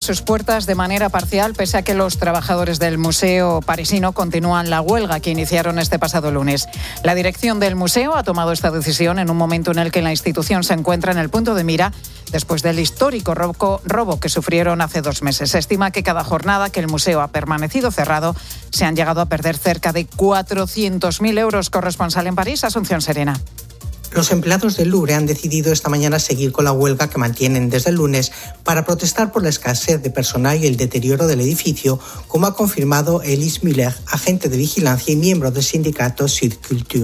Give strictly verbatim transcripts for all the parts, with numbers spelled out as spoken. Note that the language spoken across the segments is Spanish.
sus puertas de manera parcial, pese a que los trabajadores del museo parisino continúan la huelga que iniciaron este pasado lunes. La dirección del museo ha tomado esta decisión en un momento en el que la institución se encuentra en el punto de mira después del histórico robo, robo que sufrieron hace dos meses. Se estima que cada jornada que el museo ha permanecido cerrado se han llegado a perder cerca de cuatrocientos mil euros. Corresponsal en París, Asunción Serena. Los empleados del Louvre han decidido esta mañana seguir con la huelga que mantienen desde el lunes para protestar por la escasez de personal y el deterioro del edificio, como ha confirmado Elise Müller, agente de vigilancia y miembro del sindicato Sud Culture.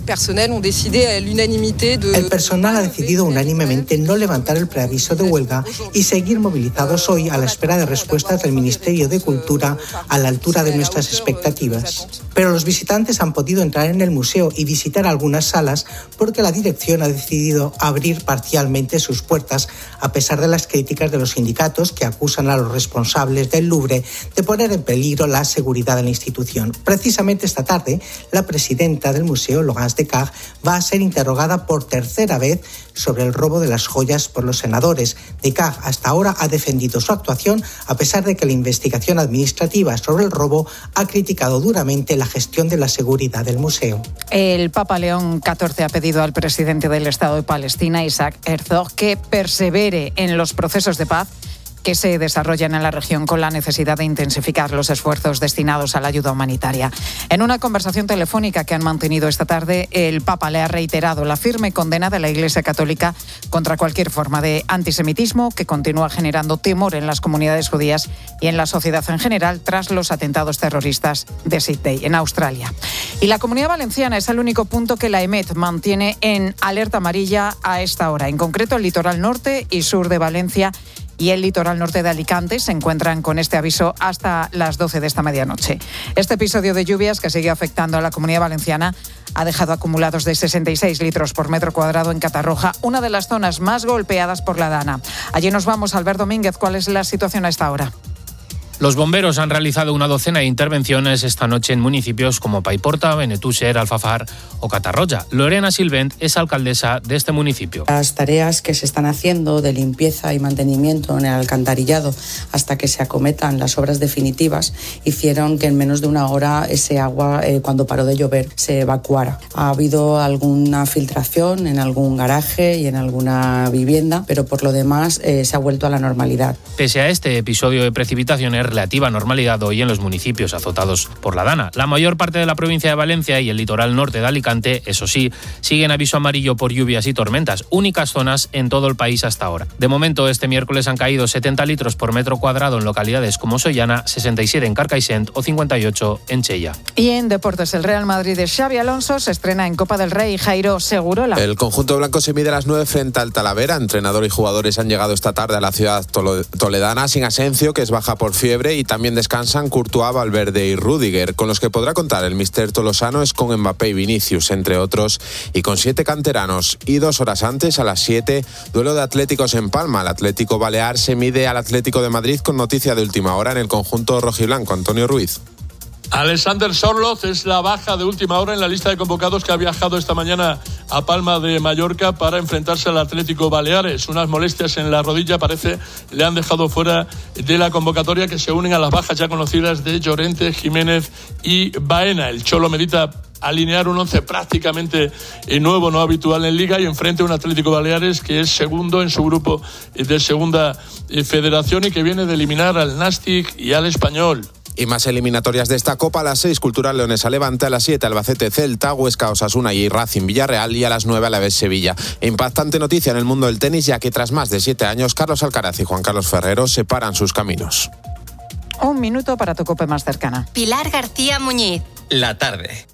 El personal ha decidido unánimemente no levantar el preaviso de huelga y seguir movilizados hoy a la espera de respuestas del Ministerio de Cultura a la altura de nuestras expectativas. Pero los visitantes han podido entrar en el museo y visitar algunas salas porque la dirección ha decidido abrir parcialmente sus puertas a pesar de las críticas de los sindicatos que acusan a los responsables del Louvre de poner en peligro la seguridad de la institución. Precisamente esta tarde, la presidenta del museo, Laurence Descartes, va a ser interrogada por tercera vez sobre el robo de las joyas por los senadores. Descartes hasta ahora ha defendido su actuación a pesar de que la investigación administrativa sobre el robo ha criticado duramente la gestión de la seguridad del museo. El Papa León catorce ha pedido al presidente del Estado de Palestina, Isaac Herzog, que persevere en los procesos de paz que se desarrollan en la región con la necesidad de intensificar los esfuerzos destinados a la ayuda humanitaria. En una conversación telefónica que han mantenido esta tarde, el Papa le ha reiterado la firme condena de la Iglesia Católica contra cualquier forma de antisemitismo que continúa generando temor en las comunidades judías y en la sociedad en general tras los atentados terroristas de Sydney, en Australia. Y la Comunidad Valenciana es el único punto que la E M E T mantiene en alerta amarilla a esta hora. En concreto, el litoral norte y sur de Valencia y el litoral norte de Alicante se encuentran con este aviso hasta las doce de esta medianoche. Este episodio de lluvias que sigue afectando a la Comunidad Valenciana ha dejado acumulados de sesenta y seis litros por metro cuadrado en Catarroja, una de las zonas más golpeadas por la Dana. Allí nos vamos, Albert Domínguez. ¿Cuál es la situación a esta hora? Los bomberos han realizado una docena de intervenciones esta noche en municipios como Paiporta, Benetússer, Alfafar o Catarroja. Lorena Silvent es alcaldesa de este municipio. Las tareas que se están haciendo de limpieza y mantenimiento en el alcantarillado hasta que se acometan las obras definitivas hicieron que en menos de una hora ese agua, eh, cuando paró de llover, se evacuara. Ha habido alguna filtración en algún garaje y en alguna vivienda, pero por lo demás eh, se ha vuelto a la normalidad. Pese a este episodio de precipitaciones, relativa normalidad hoy en los municipios azotados por la Dana. La mayor parte de la provincia de Valencia y el litoral norte de Alicante, eso sí, siguen aviso amarillo por lluvias y tormentas, únicas zonas en todo el país hasta ahora. De momento, este miércoles han caído setenta litros por metro cuadrado en localidades como Sollana, sesenta y siete en Carcaixent o cincuenta y ocho en Chella. Y en deportes, el Real Madrid de Xavi Alonso se estrena en Copa del Rey. Jairo Segurola. El conjunto blanco se mide a las nueve frente al Talavera. Entrenador y jugadores han llegado esta tarde a la ciudad toledana sin Asencio, que es baja por fiebre, y también descansan Courtois, Valverde y Rüdiger. Con los que podrá contar el míster tolosano es con Mbappé y Vinicius, entre otros, y con siete canteranos. Y dos horas antes, a las siete, duelo de Atléticos en Palma. El Atlético Balear se mide al Atlético de Madrid con noticia de última hora en el conjunto rojiblanco. Antonio Ruiz. Alexander Sorloth es la baja de última hora en la lista de convocados que ha viajado esta mañana a Palma de Mallorca para enfrentarse al Atlético Baleares. Unas molestias en la rodilla parece le han dejado fuera de la convocatoria, que se unen a las bajas ya conocidas de Llorente, Jiménez y Baena. El Cholo medita alinear un once prácticamente nuevo, no habitual en Liga, y enfrente a un Atlético Baleares que es segundo en su grupo de segunda federación y que viene de eliminar al Nastic y al Español. Y más eliminatorias de esta Copa: a las seis, Cultural Leonesa Levante; a las siete, Albacete Celta; Huesca Osasuna y Racing Villarreal; y a las nueve, Alavés Sevilla. Impactante noticia en el mundo del tenis, ya que tras más de siete años, Carlos Alcaraz y Juan Carlos Ferrero separan sus caminos. Un minuto para tu Cope más cercana. Pilar García Muñiz. La tarde.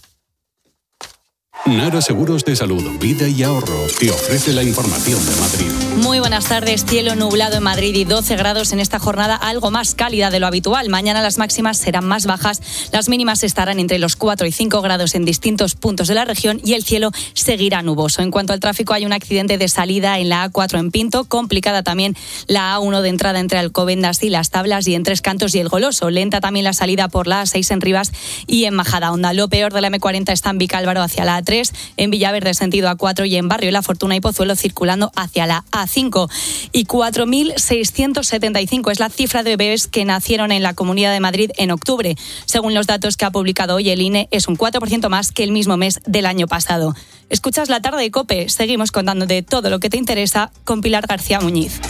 Nara Seguros de Salud, Vida y Ahorro te ofrece la información de Madrid. Muy buenas tardes. Cielo nublado en Madrid y doce grados en esta jornada, algo más cálida de lo habitual. Mañana las máximas serán más bajas, las mínimas estarán entre los cuatro y cinco grados en distintos puntos de la región y el cielo seguirá nuboso. En cuanto al tráfico, hay un accidente de salida en la A cuatro en Pinto, complicada también la A uno de entrada entre Alcobendas y Las Tablas y en Tres Cantos y El Goloso. Lenta también la salida por la A seis en Rivas y en Majadahonda. Lo peor de la eme cuarenta está en Vicálvaro hacia la A tres. tres, en Villaverde sentido A cuatro y en Barrio La Fortuna y Pozuelo circulando hacia la A cinco. Y cuatro mil seiscientos setenta y cinco es la cifra de bebés que nacieron en la Comunidad de Madrid en octubre. Según los datos que ha publicado hoy el I N E, es un cuatro por ciento más que el mismo mes del año pasado. Escuchas La Tarde de COPE. Seguimos contándote todo lo que te interesa con Pilar García Muñiz.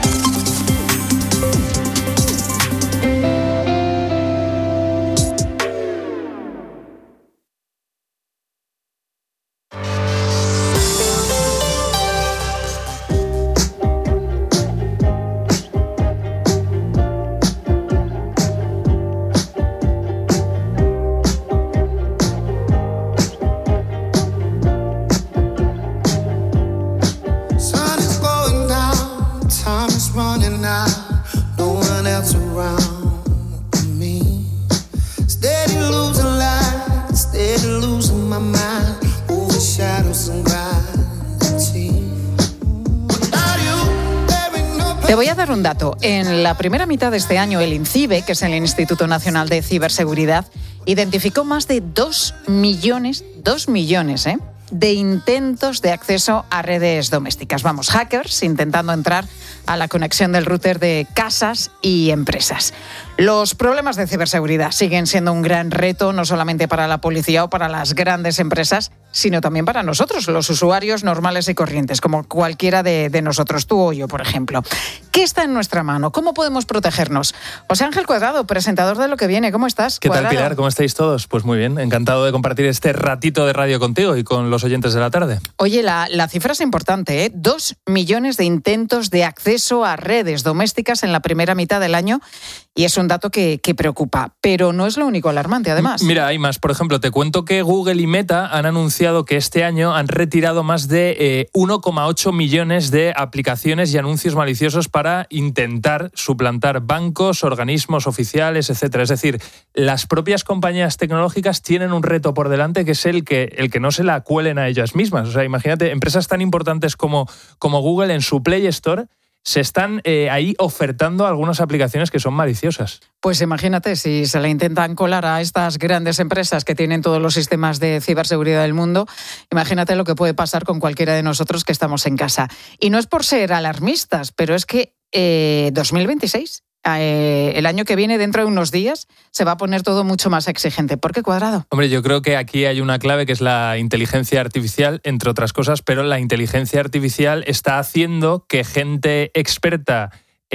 Te voy a dar un dato. En la primera mitad de este año, el INCIBE, que es el Instituto Nacional de Ciberseguridad, identificó más de dos millones, dos millones, ¿eh? de intentos de acceso a redes domésticas. Vamos, hackers intentando entrar a la conexión del router de casas y empresas. Los problemas de ciberseguridad siguen siendo un gran reto, no solamente para la policía o para las grandes empresas, sino también para nosotros, los usuarios normales y corrientes, como cualquiera de, de nosotros, tú o yo, por ejemplo. ¿Qué está en nuestra mano? ¿Cómo podemos protegernos? José Ángel Cuadrado, presentador de Lo que Viene, ¿cómo estás? ¿Qué Cuadrado? tal, Pilar? ¿Cómo estáis todos? Pues muy bien, encantado de compartir este ratito de radio contigo y con los oyentes de la tarde. Oye, la, la cifra es importante, ¿eh? Dos millones de intentos de acceso a redes domésticas en la primera mitad del año, y es un dato que, que preocupa, pero no es lo único alarmante, además. Mira, hay más. Por ejemplo, te cuento que Google y Meta han anunciado que este año han retirado más de eh, uno coma ocho millones de aplicaciones y anuncios maliciosos para intentar suplantar bancos, organismos oficiales, etcétera. Es decir, las propias compañías tecnológicas tienen un reto por delante, que es el que, el que no se la cuelen a ellas mismas. O sea, imagínate, empresas tan importantes como, como Google en su Play Store se están eh, ahí ofertando algunas aplicaciones que son maliciosas. Pues imagínate, si se le intentan colar a estas grandes empresas que tienen todos los sistemas de ciberseguridad del mundo, imagínate lo que puede pasar con cualquiera de nosotros que estamos en casa. Y no es por ser alarmistas, pero es que eh, dos mil veintiséis, eh, el año que viene, dentro de unos días, se va a poner todo mucho más exigente. ¿Por qué, Cuadrado? Hombre, yo creo que aquí hay una clave que es la inteligencia artificial, entre otras cosas, pero la inteligencia artificial está haciendo que gente experta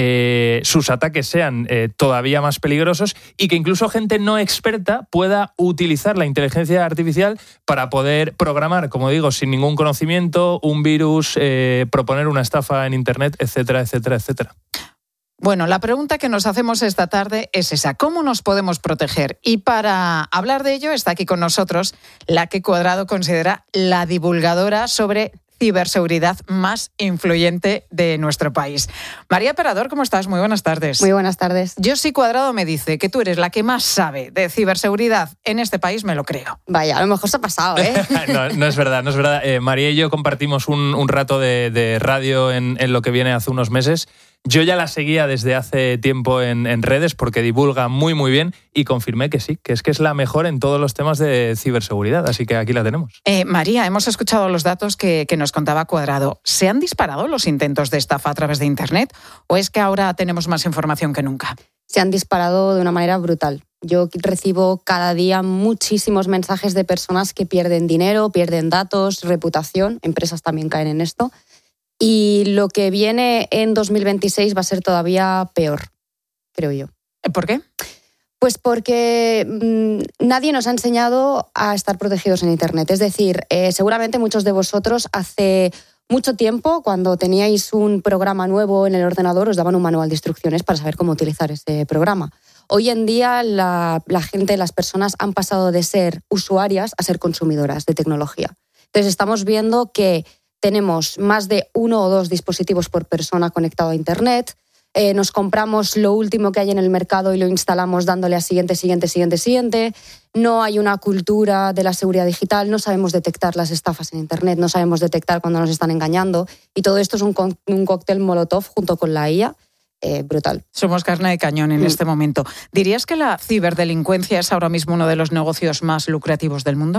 eh, sus ataques sean eh, todavía más peligrosos y que incluso gente no experta pueda utilizar la inteligencia artificial para poder programar, como digo, sin ningún conocimiento, un virus, eh, proponer una estafa en Internet, etcétera, etcétera, etcétera. Bueno, la pregunta que nos hacemos esta tarde es esa: ¿cómo nos podemos proteger? Y para hablar de ello está aquí con nosotros la que Cuadrado considera la divulgadora sobre ciberseguridad más influyente de nuestro país. María Perador, ¿cómo estás? Muy buenas tardes. Muy buenas tardes. Yo, si Cuadrado me dice que tú eres la que más sabe de ciberseguridad en este país, me lo creo. Vaya, a lo mejor se ha pasado, ¿eh? no, no es verdad, no es verdad. Eh, María y yo compartimos un, un rato de, de radio en, en Lo que Viene hace unos meses. Yo ya la seguía desde hace tiempo en, en redes porque divulga muy, muy bien y confirmé que sí, que es que es la mejor en todos los temas de ciberseguridad. Así que aquí la tenemos. Eh, María, hemos escuchado los datos que, que nos contaba Cuadrado. ¿Se han disparado los intentos de estafa a través de Internet o es que ahora tenemos más información que nunca? Se han disparado de una manera brutal. Yo recibo cada día muchísimos mensajes de personas que pierden dinero, pierden datos, reputación. Empresas también caen en esto. Y lo que viene en dos mil veintiséis va a ser todavía peor, creo yo. ¿Por qué? Pues porque mmm, nadie nos ha enseñado a estar protegidos en Internet. Es decir, eh, seguramente muchos de vosotros hace mucho tiempo, cuando teníais un programa nuevo en el ordenador, os daban un manual de instrucciones para saber cómo utilizar ese programa. Hoy en día la, la gente, las personas han pasado de ser usuarias a ser consumidoras de tecnología. Entonces estamos viendo que tenemos más de uno o dos dispositivos por persona conectado a Internet. Eh, nos compramos lo último que hay en el mercado y lo instalamos dándole a siguiente, siguiente, siguiente, siguiente. No hay una cultura de la seguridad digital, no sabemos detectar las estafas en Internet, no sabemos detectar cuando nos están engañando. Y todo esto es un, co- un cóctel molotov junto con la I A. Eh, brutal. Somos carne de cañón en mm. este momento. ¿Dirías que la ciberdelincuencia es ahora mismo uno de los negocios más lucrativos del mundo?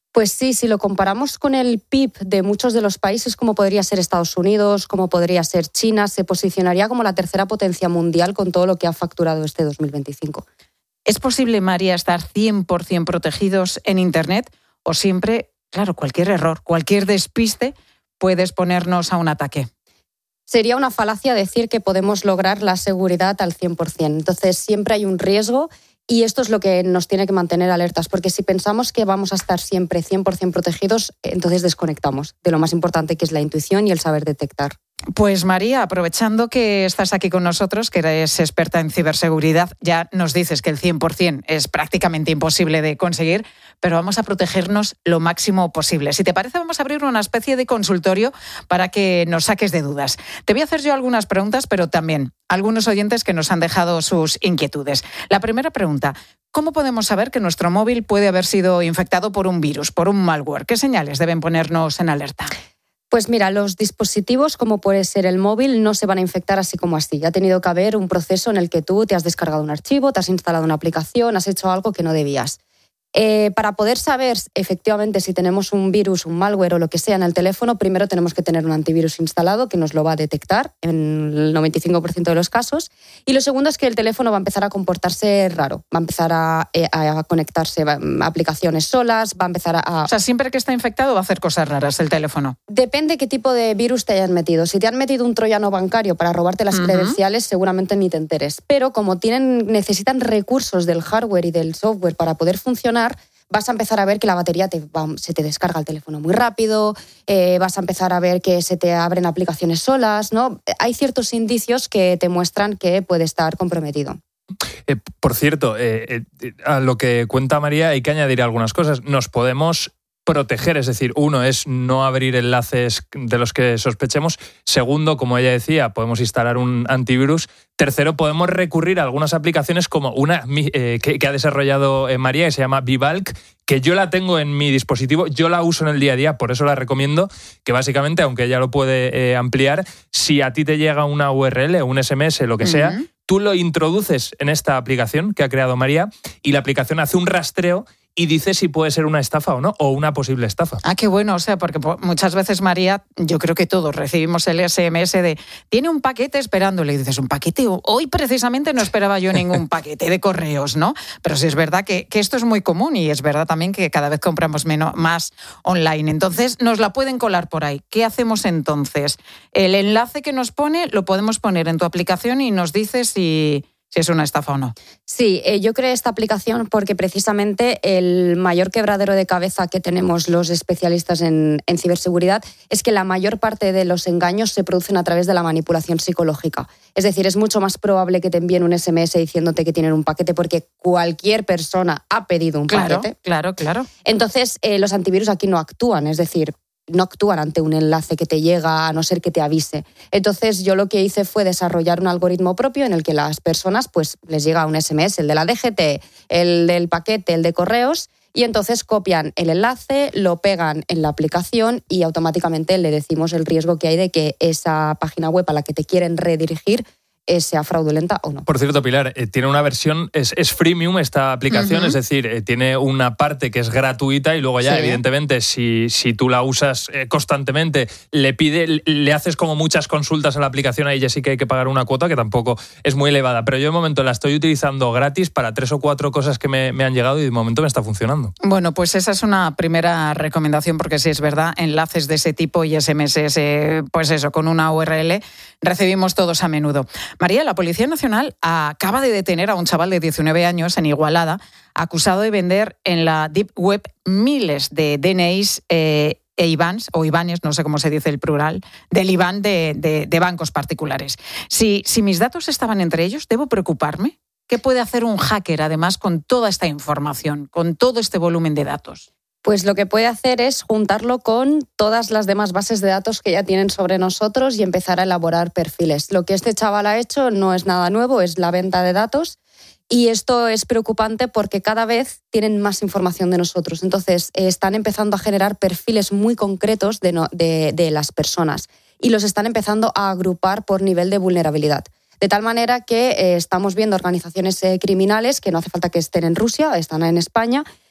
Pues sí, si lo comparamos con el P I B de muchos de los países, como podría ser Estados Unidos, como podría ser China, se posicionaría como la tercera potencia mundial con todo lo que ha facturado este dos mil veinticinco. ¿Es posible, María, estar cien por ciento protegidos en Internet o siempre, claro, cualquier error, cualquier despiste puede exponernos a un ataque? Sería una falacia decir que podemos lograr la seguridad al cien por ciento. Entonces, siempre hay un riesgo y esto es lo que nos tiene que mantener alertas, porque si pensamos que vamos a estar siempre cien por ciento protegidos, entonces desconectamos de lo más importante, que es la intuición y el saber detectar. Pues María, aprovechando que estás aquí con nosotros, que eres experta en ciberseguridad, ya nos dices que el cien por ciento es prácticamente imposible de conseguir, pero vamos a protegernos lo máximo posible. Si te parece, vamos a abrir una especie de consultorio para que nos saques de dudas. Te voy a hacer yo algunas preguntas, pero también algunos oyentes que nos han dejado sus inquietudes. La primera pregunta: ¿cómo podemos saber que nuestro móvil puede haber sido infectado por un virus, por un malware? ¿Qué señales deben ponernos en alerta? Pues mira, los dispositivos, como puede ser el móvil, no se van a infectar así como así. Ha tenido que haber un proceso en el que tú te has descargado un archivo, te has instalado una aplicación, has hecho algo que no debías. Eh, para poder saber efectivamente si tenemos un virus, un malware o lo que sea en el teléfono, primero tenemos que tener un antivirus instalado que nos lo va a detectar en el noventa y cinco por ciento de los casos. Y lo segundo es que el teléfono va a empezar a comportarse raro, va a empezar a, a conectarse a aplicaciones solas, va a empezar a... O sea, siempre que está infectado va a hacer cosas raras el teléfono. Depende qué tipo de virus te hayan metido. Si te han metido un troyano bancario para robarte las uh-huh. credenciales, seguramente ni te enteres. Pero como tienen, necesitan recursos del hardware y del software para poder funcionar, vas a empezar a ver que la batería te va, se te descarga el teléfono muy rápido, eh, vas a empezar a ver que se te abren aplicaciones solas, ¿no? Hay ciertos indicios que te muestran que puede estar comprometido. Eh, por cierto, eh, eh, a lo que cuenta María hay que añadir algunas cosas. Nos podemos proteger, es decir, uno es no abrir enlaces de los que sospechemos. Segundo, como ella decía, podemos instalar un antivirus. Tercero, podemos recurrir a algunas aplicaciones como una eh, que, que ha desarrollado eh, María, que se llama Vivalc, que yo la tengo en mi dispositivo, yo la uso en el día a día, por eso la recomiendo, que básicamente, aunque ella lo puede eh, ampliar, si a ti te llega una U R L o un S M S, lo que sea, uh-huh. tú lo introduces en esta aplicación que ha creado María y la aplicación hace un rastreo y dice si puede ser una estafa o no, o una posible estafa. Ah, qué bueno, o sea, porque muchas veces, María, yo creo que todos recibimos el S M S de tiene un paquete esperándole, y dices, ¿un paquete? Hoy precisamente no esperaba yo ningún paquete de correos, ¿no? Pero sí es verdad que, que esto es muy común y es verdad también que cada vez compramos menos, más online. Entonces, nos la pueden colar por ahí. ¿Qué hacemos entonces? El enlace que nos pone lo podemos poner en tu aplicación y nos dice si... si es una estafa o no. Sí, eh, yo creé esta aplicación porque precisamente el mayor quebradero de cabeza que tenemos los especialistas en, en ciberseguridad es que la mayor parte de los engaños se producen a través de la manipulación psicológica. Es decir, es mucho más probable que te envíen un S M S diciéndote que tienen un paquete porque cualquier persona ha pedido un claro, paquete. Claro, claro. Entonces, eh, los antivirus aquí no actúan, es decir, no actúan ante un enlace que te llega a no ser que te avise. Entonces yo lo que hice fue desarrollar un algoritmo propio en el que las personas pues les llega un S M S, el de la D G T, el del paquete, el de correos, y entonces copian el enlace, lo pegan en la aplicación y automáticamente le decimos el riesgo que hay de que esa página web a la que te quieren redirigir sea fraudulenta o no. Por cierto, Pilar, eh, tiene una versión, es, es freemium esta aplicación, uh-huh. es decir, eh, tiene una parte que es gratuita y luego ya, sí. evidentemente, si, si tú la usas eh, constantemente, le pide, le haces como muchas consultas a la aplicación, ahí ya sí que hay que pagar una cuota que tampoco es muy elevada. Pero yo de momento la estoy utilizando gratis para tres o cuatro cosas que me, me han llegado y de momento me está funcionando. Bueno, pues esa es una primera recomendación porque sí es verdad, enlaces de ese tipo y S M S, pues eso, con una U R L, recibimos todos a menudo. María, la Policía Nacional acaba de detener a un chaval de diecinueve años en Igualada, acusado de vender en la Deep Web miles de D N Is eh, e I B A Ns, o I B A Nes, no sé cómo se dice el plural, del I B A N de, de, de bancos particulares. Si, si mis datos estaban entre ellos, ¿debo preocuparme? ¿Qué puede hacer un hacker, además, con toda esta información, con todo este volumen de datos? Pues lo que puede hacer es juntarlo con todas las demás bases de datos que ya tienen sobre nosotros y empezar a elaborar perfiles. Lo que este chaval ha hecho no es nada nuevo, es la venta de datos. Y esto es preocupante porque cada vez tienen más información de nosotros. Entonces, eh, están empezando a generar perfiles muy concretos de, no, de, de las personas y los están empezando a agrupar por nivel de vulnerabilidad. De tal manera que eh, estamos viendo organizaciones eh, criminales que no hace falta que estén en Rusia, están en España,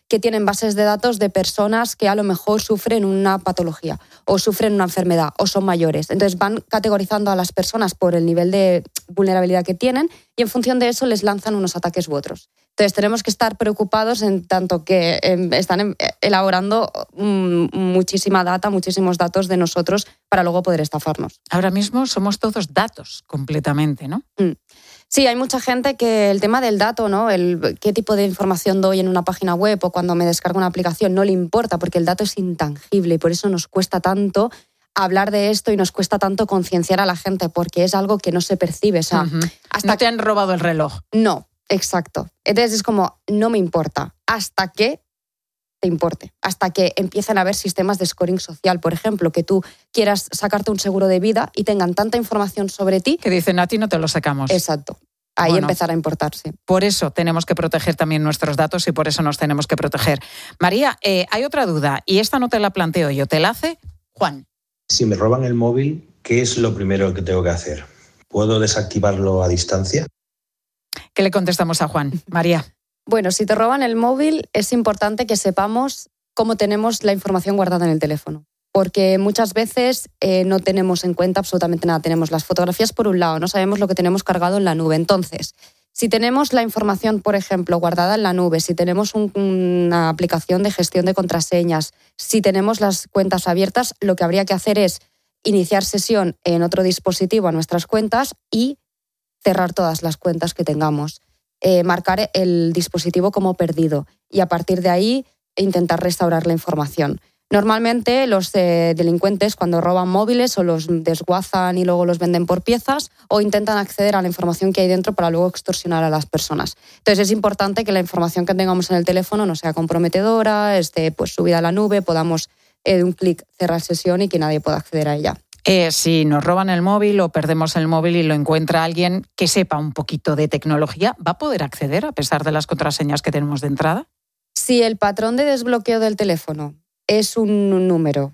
que tienen bases de datos de personas que a lo mejor sufren una patología o sufren una enfermedad o son mayores. Entonces van categorizando a las personas por el nivel de vulnerabilidad que tienen y en función de eso les lanzan unos ataques u otros. Entonces tenemos que estar preocupados en tanto que eh, están elaborando mm, muchísima data, muchísimos datos de nosotros para luego poder estafarnos. Ahora mismo somos todos datos completamente, ¿no? Mm. Sí, hay mucha gente que el tema del dato, ¿no? El qué tipo de información doy en una página web o cuando me descargo una aplicación no le importa porque el dato es intangible y por eso nos cuesta tanto hablar de esto y nos cuesta tanto concienciar a la gente porque es algo que no se percibe. O sea, uh-huh. hasta no te han robado el reloj. No, exacto. Entonces es como, no me importa. Hasta que te importe. Hasta que empiecen a haber sistemas de scoring social. Por ejemplo, que tú quieras sacarte un seguro de vida y tengan tanta información sobre ti. Que dicen, a ti no te lo sacamos. Exacto. Ahí bueno, empezar a importarse. Por eso tenemos que proteger también nuestros datos y por eso nos tenemos que proteger. María, eh, hay otra duda y esta no te la planteo yo, ¿te la hace Juan? Si me roban el móvil, ¿qué es lo primero que tengo que hacer? ¿Puedo desactivarlo a distancia? ¿Qué le contestamos a Juan? María. Bueno, si te roban el móvil, es importante que sepamos cómo tenemos la información guardada en el teléfono. Porque muchas veces eh, no tenemos en cuenta absolutamente nada. Tenemos las fotografías por un lado, no sabemos lo que tenemos cargado en la nube. Entonces, si tenemos la información, por ejemplo, guardada en la nube, si tenemos un, una aplicación de gestión de contraseñas, si tenemos las cuentas abiertas, lo que habría que hacer es iniciar sesión en otro dispositivo a nuestras cuentas y cerrar todas las cuentas que tengamos. Eh, marcar el dispositivo como perdido y a partir de ahí intentar restaurar la información. Normalmente los eh, delincuentes cuando roban móviles o los desguazan y luego los venden por piezas o intentan acceder a la información que hay dentro para luego extorsionar a las personas. Entonces es importante que la información que tengamos en el teléfono no sea comprometedora, esté pues subida a la nube, podamos eh, de un clic cerrar sesión y que nadie pueda acceder a ella. Eh, si nos roban el móvil o perdemos el móvil y lo encuentra alguien que sepa un poquito de tecnología, ¿va a poder acceder a pesar de las contraseñas que tenemos de entrada? Si el patrón de desbloqueo del teléfono es un número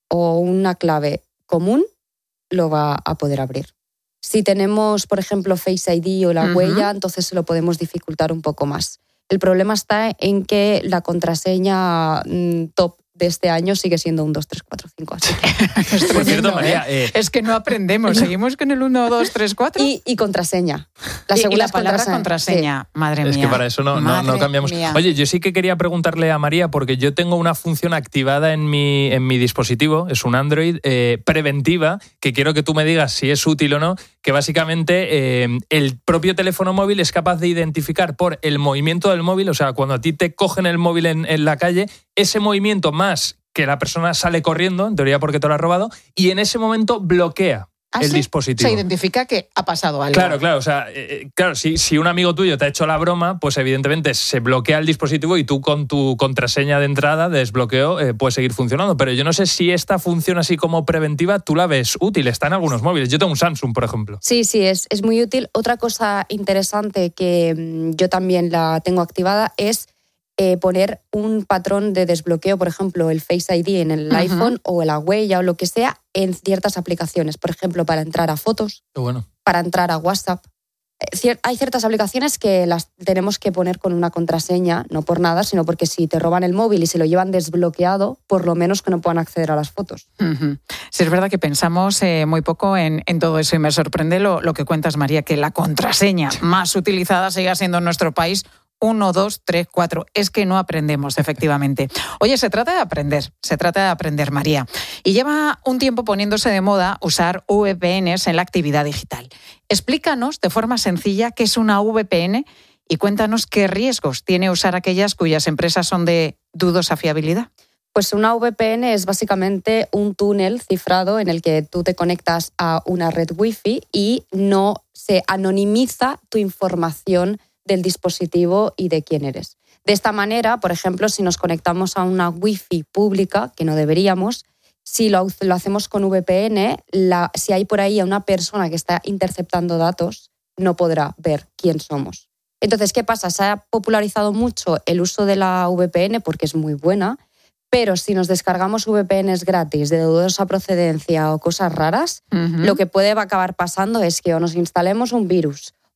o una clave común, lo va a poder abrir. Si tenemos, por ejemplo, Face I D o la uh-huh. huella, entonces se lo podemos dificultar un poco más. El problema está en que la contraseña mmm, top de este año sigue siendo un dos, tres, cuatro, cinco. Así que... es Por cierto, María, eh... es que no aprendemos. Seguimos con el uno, dos, tres, cuatro. Y, y contraseña. La segunda y la palabra contraseña. contraseña. Sí. Madre mía. Es que para eso no, no, no cambiamos. Mía. Oye, yo sí que quería preguntarle a María, porque yo tengo una función activada en mi, en mi dispositivo, es un Android, eh, preventiva, que quiero que tú me digas si es útil o no, que básicamente eh, el propio teléfono móvil es capaz de identificar por el movimiento del móvil, o sea, cuando a ti te cogen el móvil en, en la calle, ese movimiento más que la persona sale corriendo, en teoría porque te lo ha robado, y en ese momento bloquea ¿Ah, el sí? dispositivo. Se identifica que ha pasado algo. Claro, claro. O sea, eh, claro, si, si un amigo tuyo te ha hecho la broma, pues evidentemente se bloquea el dispositivo y tú con tu contraseña de entrada de desbloqueo eh, puedes seguir funcionando. Pero yo no sé si esta función así como preventiva tú la ves útil. Está en algunos móviles. Yo tengo un Samsung, por ejemplo. Sí, sí, es, es muy útil. Otra cosa interesante que mmm, yo también la tengo activada es Eh, poner un patrón de desbloqueo, por ejemplo, el Face I D en el uh-huh. iPhone o la huella o lo que sea en ciertas aplicaciones. Por ejemplo, para entrar a fotos, Qué bueno. para entrar a WhatsApp. Cier- hay ciertas aplicaciones que las tenemos que poner con una contraseña, no por nada, sino porque si te roban el móvil y se lo llevan desbloqueado, por lo menos que no puedan acceder a las fotos. Uh-huh. Sí, es verdad que pensamos eh, muy poco en, en todo eso y me sorprende lo, lo que cuentas, María, que la contraseña más utilizada siga siendo en nuestro país uno, dos, tres, cuatro. Es que no aprendemos, efectivamente. Oye, se trata de aprender, se trata de aprender, María. Y lleva un tiempo poniéndose de moda usar V P Ns en la actividad digital. Explícanos de forma sencilla qué es una V P N y cuéntanos qué riesgos tiene usar aquellas cuyas empresas son de dudosa fiabilidad. Pues una V P N es básicamente un túnel cifrado en el que tú te conectas a una red Wi-Fi y no se anonimiza tu información del dispositivo y de quién eres. De esta manera, por ejemplo, si nos conectamos a una Wi-Fi pública, que no deberíamos, si lo, lo hacemos con V P N, la, si hay por ahí a una persona que está interceptando datos, no podrá ver quién somos. Entonces, ¿qué pasa? Se ha popularizado mucho el uso de la V P N porque es muy buena, pero si nos descargamos V P Ns gratis de dudosa procedencia o cosas raras, uh-huh. lo que puede acabar pasando es que o nos instalemos un virus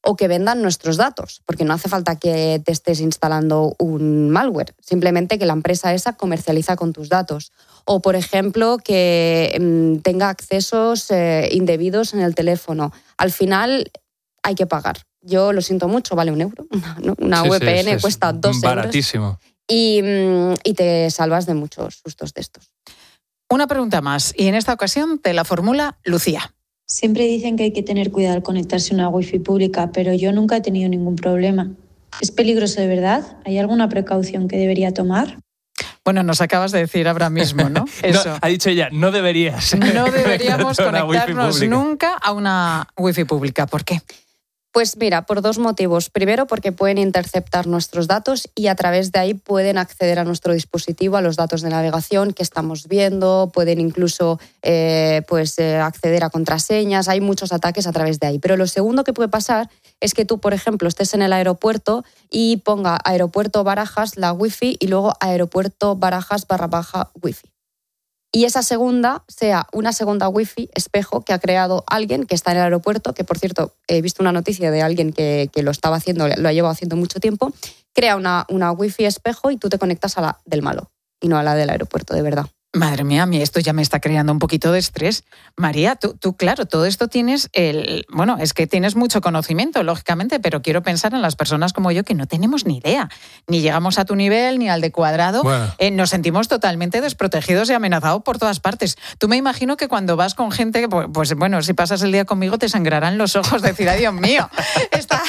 o que vendan nuestros datos, porque no hace falta que te estés instalando un malware, simplemente que la empresa esa comercializa con tus datos. O, por ejemplo, que mmm, tenga accesos eh, indebidos en el teléfono. Al final hay que pagar. Yo lo siento mucho, vale un euro. Una, una sí, V P N sí, sí, cuesta dos euros. Baratísimo. Y, mmm, y te salvas de muchos sustos de estos. Una pregunta más, y en esta ocasión te la formula Lucía. Siempre dicen que hay que tener cuidado al conectarse a una wifi pública, pero yo nunca he tenido ningún problema. ¿Es peligroso de verdad? ¿Hay alguna precaución que debería tomar? Bueno, nos acabas de decir ahora mismo, ¿no? Eso. No, ha dicho ella, no deberías. No deberíamos conectarnos wifi nunca a una wifi pública. ¿Por qué? Pues mira, por dos motivos. Primero, porque pueden interceptar nuestros datos y a través de ahí pueden acceder a nuestro dispositivo, a los datos de navegación que estamos viendo, pueden incluso eh, pues, eh, acceder a contraseñas. Hay muchos ataques a través de ahí. Pero lo segundo que puede pasar es que tú, por ejemplo, estés en el aeropuerto y ponga aeropuerto Barajas la wifi y luego aeropuerto Barajas barra baja wifi. Y esa segunda sea una segunda wifi espejo que ha creado alguien que está en el aeropuerto, que por cierto he visto una noticia de alguien que, que lo estaba haciendo, lo ha llevado haciendo mucho tiempo, crea una, una wifi espejo y tú te conectas a la del malo y no a la del aeropuerto, de verdad. Madre mía, a mí esto ya me está creando un poquito de estrés. María, tú, tú claro, todo esto tienes el... Bueno, es que tienes mucho conocimiento, lógicamente, pero quiero pensar en las personas como yo que no tenemos ni idea. Ni llegamos a tu nivel, ni al de Cuadrado. Bueno. Eh, nos sentimos totalmente desprotegidos y amenazados por todas partes. Tú me imagino que cuando vas con gente, pues, pues bueno, si pasas el día conmigo te sangrarán los ojos, decir, ay, Dios mío, esta,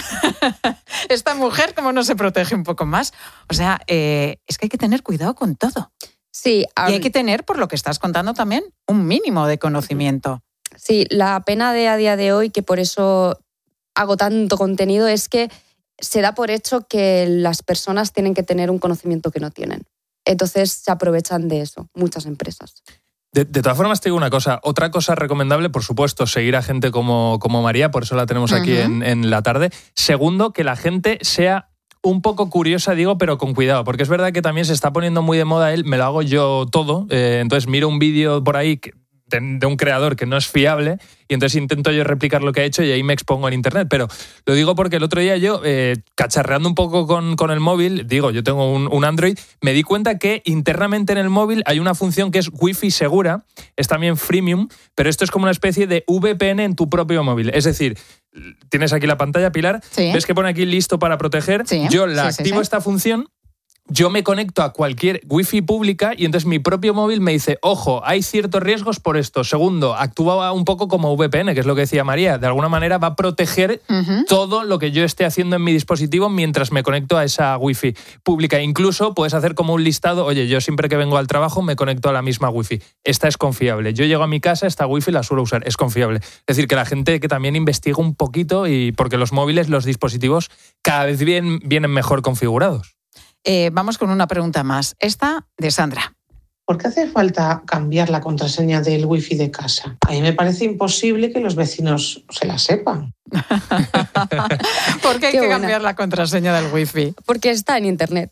esta mujer, ¿cómo no se protege un poco más? O sea, eh, es que hay que tener cuidado con todo. Sí, um... y hay que tener, por lo que estás contando también, un mínimo de conocimiento. Sí, la pena de a día de hoy, que por eso hago tanto contenido, es que se da por hecho que las personas tienen que tener un conocimiento que no tienen. Entonces se aprovechan de eso, muchas empresas. De, de todas formas, te digo una cosa. Otra cosa recomendable, por supuesto, seguir a gente como, como María, por eso la tenemos aquí uh-huh. en, en la tarde. Segundo, que la gente sea un poco curiosa, digo, pero con cuidado, porque es verdad que también se está poniendo muy de moda el me lo hago yo todo, eh, entonces miro un vídeo por ahí que, de, de un creador que no es fiable y entonces intento yo replicar lo que ha hecho y ahí me expongo en internet, pero lo digo porque el otro día yo, eh, cacharreando un poco con, con el móvil, digo, yo tengo un, un Android, me di cuenta que internamente en el móvil hay una función que es Wi-Fi segura, es también freemium, pero esto es como una especie de V P N en tu propio móvil, es decir, tienes aquí la pantalla, Pilar, sí. ¿Ves que pone aquí listo para proteger? Sí. Yo la sí, activo sí, sí. esta función, yo me conecto a cualquier wifi pública y entonces mi propio móvil me dice, ojo, hay ciertos riesgos por esto. Segundo, actúa un poco como V P N, que es lo que decía María, de alguna manera va a proteger uh-huh. todo lo que yo esté haciendo en mi dispositivo mientras me conecto a esa wifi pública. Incluso puedes hacer como un listado, oye, yo siempre que vengo al trabajo me conecto a la misma wifi. Esta es confiable. Yo llego a mi casa, esta wifi la suelo usar, es confiable. Es decir, que la gente que también investigue un poquito y porque los móviles, los dispositivos cada vez vienen, vienen mejor configurados. Eh, vamos con una pregunta más. Esta de Sandra. ¿Por qué hace falta cambiar la contraseña del wifi de casa? A mí me parece imposible que los vecinos se la sepan. ¿Por qué hay qué que buena. cambiar la contraseña del wifi? Porque está en internet.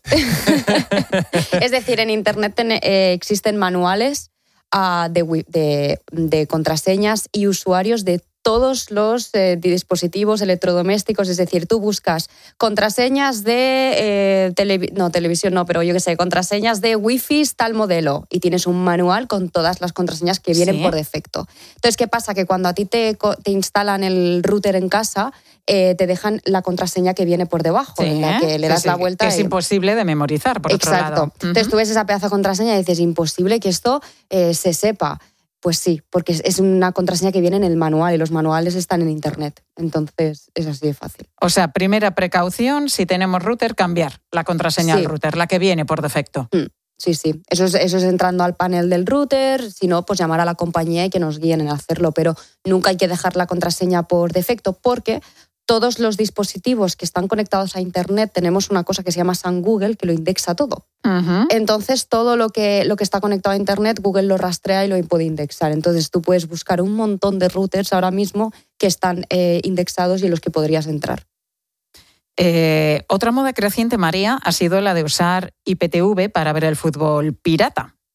Es decir, en internet ten, eh, existen manuales uh, de, de, de contraseñas y usuarios de todos los eh, dispositivos electrodomésticos, es decir, tú buscas contraseñas de eh, tele, no, televisión, no, pero yo qué sé, contraseñas de wifi tal modelo y tienes un manual con todas las contraseñas que vienen ¿Sí? por defecto. Entonces, ¿qué pasa? Que cuando a ti te, te instalan el router en casa, eh, te dejan la contraseña que viene por debajo, ¿Sí? en la que le das sí, sí. la vuelta. Que es y... imposible de memorizar, por Exacto. otro lado. Exacto. Entonces, uh-huh. tú ves esa pedazo de contraseña y dices, imposible que esto eh, se sepa. Pues sí, porque es una contraseña que viene en el manual y los manuales están en internet. Entonces, es así de fácil. O sea, primera precaución, si tenemos router, cambiar la contraseña sí. del router, la que viene por defecto. Mm, sí, sí. Eso es, eso es entrando al panel del router, si no, pues llamar a la compañía y que nos guíen en hacerlo. Pero nunca hay que dejar la contraseña por defecto porque todos los dispositivos que están conectados a internet tenemos una cosa que se llama San Google que lo indexa todo. Uh-huh. Entonces, todo lo que, lo que está conectado a internet, Google lo rastrea y lo puede indexar. Entonces, tú puedes buscar un montón de routers ahora mismo que están eh, indexados y en los que podrías entrar. Eh, otra moda creciente, María, ha sido la de usar I P T V para ver el fútbol pirata.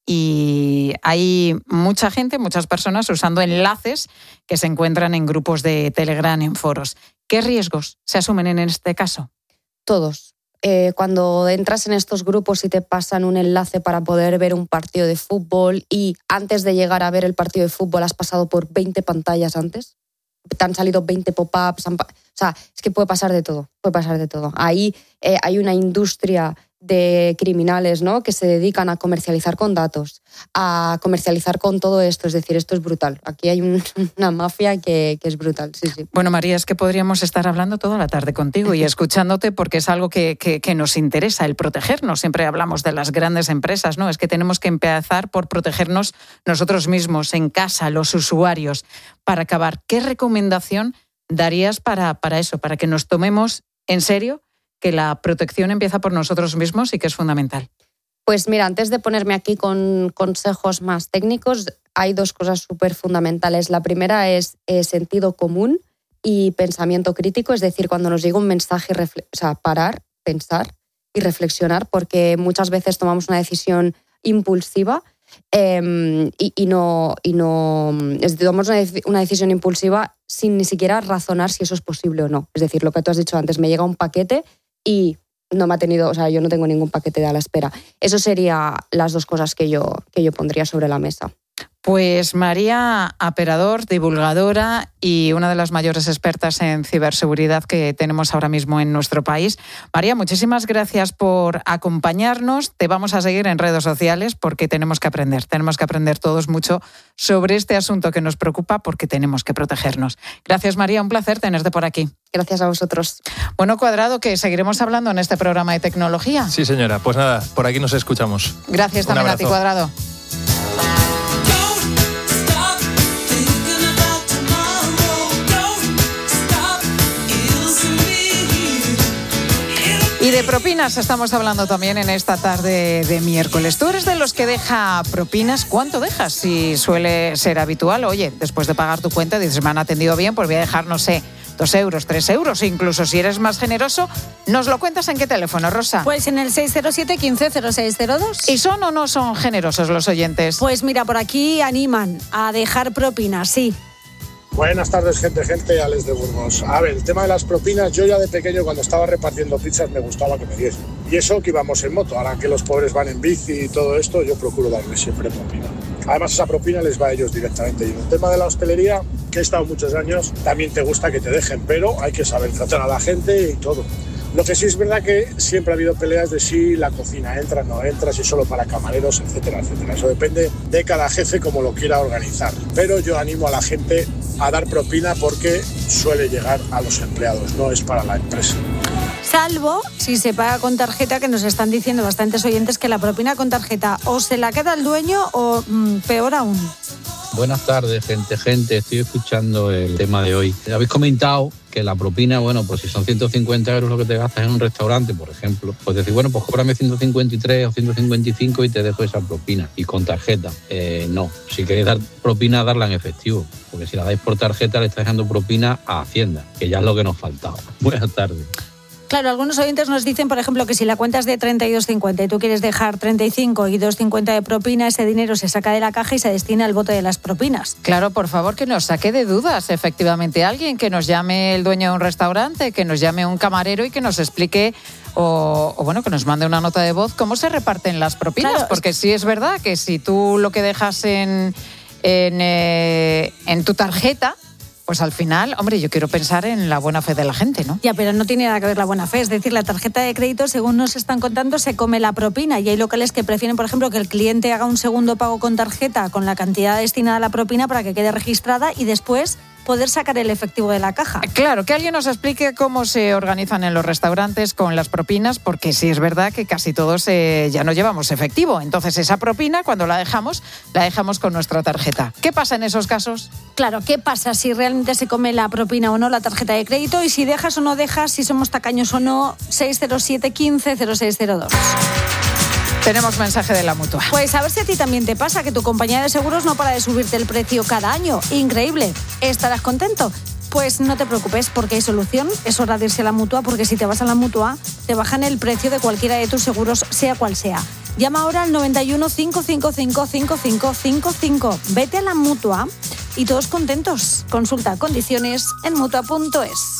y hay mucha gente, muchas personas usando enlaces que se encuentran en grupos de Telegram, en foros. ¿Qué riesgos se asumen en este caso? Todos. Eh, cuando entras en estos grupos y te pasan un enlace para poder ver un partido de fútbol y antes de llegar a ver el partido de fútbol has pasado por veinte pantallas antes, te han salido veinte pop-ups, han pa- o sea, es que puede pasar de todo, puede pasar de todo. Ahí eh, hay una industria de criminales, ¿no?, que se dedican a comercializar con datos, a comercializar con todo esto, es decir, esto es brutal. Aquí hay un, una mafia que, que es brutal, sí, sí. Bueno, María, es que podríamos estar hablando toda la tarde contigo y escuchándote porque es algo que, que, que nos interesa, el protegernos. Siempre hablamos de las grandes empresas, ¿no? Es que tenemos que empezar por protegernos nosotros mismos, en casa, los usuarios. Para acabar, ¿qué recomendación darías para, para eso, para que nos tomemos en serio que la protección empieza por nosotros mismos y que es fundamental? Pues mira, antes de ponerme aquí con consejos más técnicos, hay dos cosas súper fundamentales. La primera es eh, sentido común y pensamiento crítico, es decir, cuando nos llega un mensaje, refle- o sea, parar, pensar y reflexionar, porque muchas veces tomamos una decisión impulsiva eh, y, y no, y no es decir, tomamos una, una decisión impulsiva sin ni siquiera razonar si eso es posible o no. Es decir, lo que tú has dicho antes, me llega un paquete y no me ha tenido, o sea, yo no tengo ningún paquete de a la espera. Eso serían las dos cosas que yo, que yo pondría sobre la mesa. Pues María Aperador, divulgadora y una de las mayores expertas en ciberseguridad que tenemos ahora mismo en nuestro país. María, muchísimas gracias por acompañarnos. Te vamos a seguir en redes sociales porque tenemos que aprender. Tenemos que aprender todos mucho sobre este asunto que nos preocupa porque tenemos que protegernos. Gracias, María. Un placer tenerte por aquí. Gracias a vosotros. Bueno, Cuadrado, que seguiremos hablando en este programa de tecnología. Sí, señora. Pues nada, por aquí nos escuchamos. Gracias Un también abrazo. a ti, Cuadrado. Y de propinas estamos hablando también en esta tarde de miércoles. ¿Tú eres de los que deja propinas? ¿Cuánto dejas? Si suele ser habitual, oye, después de pagar tu cuenta dices, me han atendido bien, pues voy a dejar, no sé, dos euros, tres euros, incluso si eres más generoso. ¿Nos lo cuentas en qué teléfono, Rosa? Pues en el seis cero siete, quince cero seis cero dos. ¿Y son o no son generosos los oyentes? Pues mira, por aquí animan a dejar propinas, sí. Buenas tardes, gente, gente, Alex de Burgos. A ver, el tema de las propinas, yo ya de pequeño cuando estaba repartiendo pizzas me gustaba que me diesen. Y eso que íbamos en moto, ahora que los pobres van en bici y todo esto, yo procuro darles siempre propina. Además esa propina les va a ellos directamente. Y en el tema de la hostelería, que he estado muchos años, también te gusta que te dejen, pero hay que saber tratar a la gente y todo. Lo que sí es verdad que siempre ha habido peleas de si la cocina entra, no entra, si solo para camareros, etcétera, etcétera. Eso depende de cada jefe como lo quiera organizar. Pero yo animo a la gente a dar propina porque suele llegar a los empleados, no es para la empresa. Salvo si se paga con tarjeta, que nos están diciendo bastantes oyentes que la propina con tarjeta o se la queda el dueño o mmm, peor aún. Buenas tardes, gente, gente. Estoy escuchando el tema de hoy. Habéis comentado que la propina, bueno, pues si son ciento cincuenta euros lo que te gastas en un restaurante, por ejemplo, pues decir, bueno, pues cóbrame ciento cincuenta y tres o ciento cincuenta y cinco y te dejo esa propina. Y con tarjeta, eh, no. Si queréis dar propina, darla en efectivo. Porque si la dais por tarjeta, le estáis dando propina a Hacienda, que ya es lo que nos faltaba. Buenas tardes. Claro, algunos oyentes nos dicen, por ejemplo, que si la cuenta es de treinta y dos cincuenta y tú quieres dejar treinta y cinco y dos cincuenta de propina, ese dinero se saca de la caja y se destina al bote de las propinas. Claro, por favor, que nos saque de dudas, efectivamente, alguien, que nos llame el dueño de un restaurante, que nos llame un camarero y que nos explique o, o bueno, que nos mande una nota de voz cómo se reparten las propinas, Claro, porque sí es verdad que si tú lo que dejas en, en, eh, en tu tarjeta, pues al final, hombre, yo quiero pensar en la buena fe de la gente, ¿no? Ya, pero no tiene nada que ver la buena fe. Es decir, la tarjeta de crédito, según nos están contando, se come la propina. Y hay locales que prefieren, por ejemplo, que el cliente haga un segundo pago con tarjeta con la cantidad destinada a la propina para que quede registrada y después poder sacar el efectivo de la caja. Claro, que alguien nos explique cómo se organizan en los restaurantes con las propinas, porque sí es verdad que casi todos eh, ya no llevamos efectivo. Entonces esa propina, cuando la dejamos, la dejamos con nuestra tarjeta. ¿Qué pasa en esos casos? Claro, ¿qué pasa si realmente se come la propina o no, la tarjeta de crédito? Y si dejas o no dejas, si somos tacaños o no, seis cero siete, quince cero seis cero dos. Tenemos mensaje de la Mutua. Pues a ver si a ti también te pasa que tu compañía de seguros no para de subirte el precio cada año. Increíble. ¿Estarás contento? Pues no te preocupes porque hay solución. Es hora de irse a la Mutua porque si te vas a la Mutua te bajan el precio de cualquiera de tus seguros, sea cual sea. Llama ahora al noventa y uno, cinco cinco cinco, cinco cinco cinco cinco. Vete a la Mutua y todos contentos. Consulta condiciones en mutua punto es.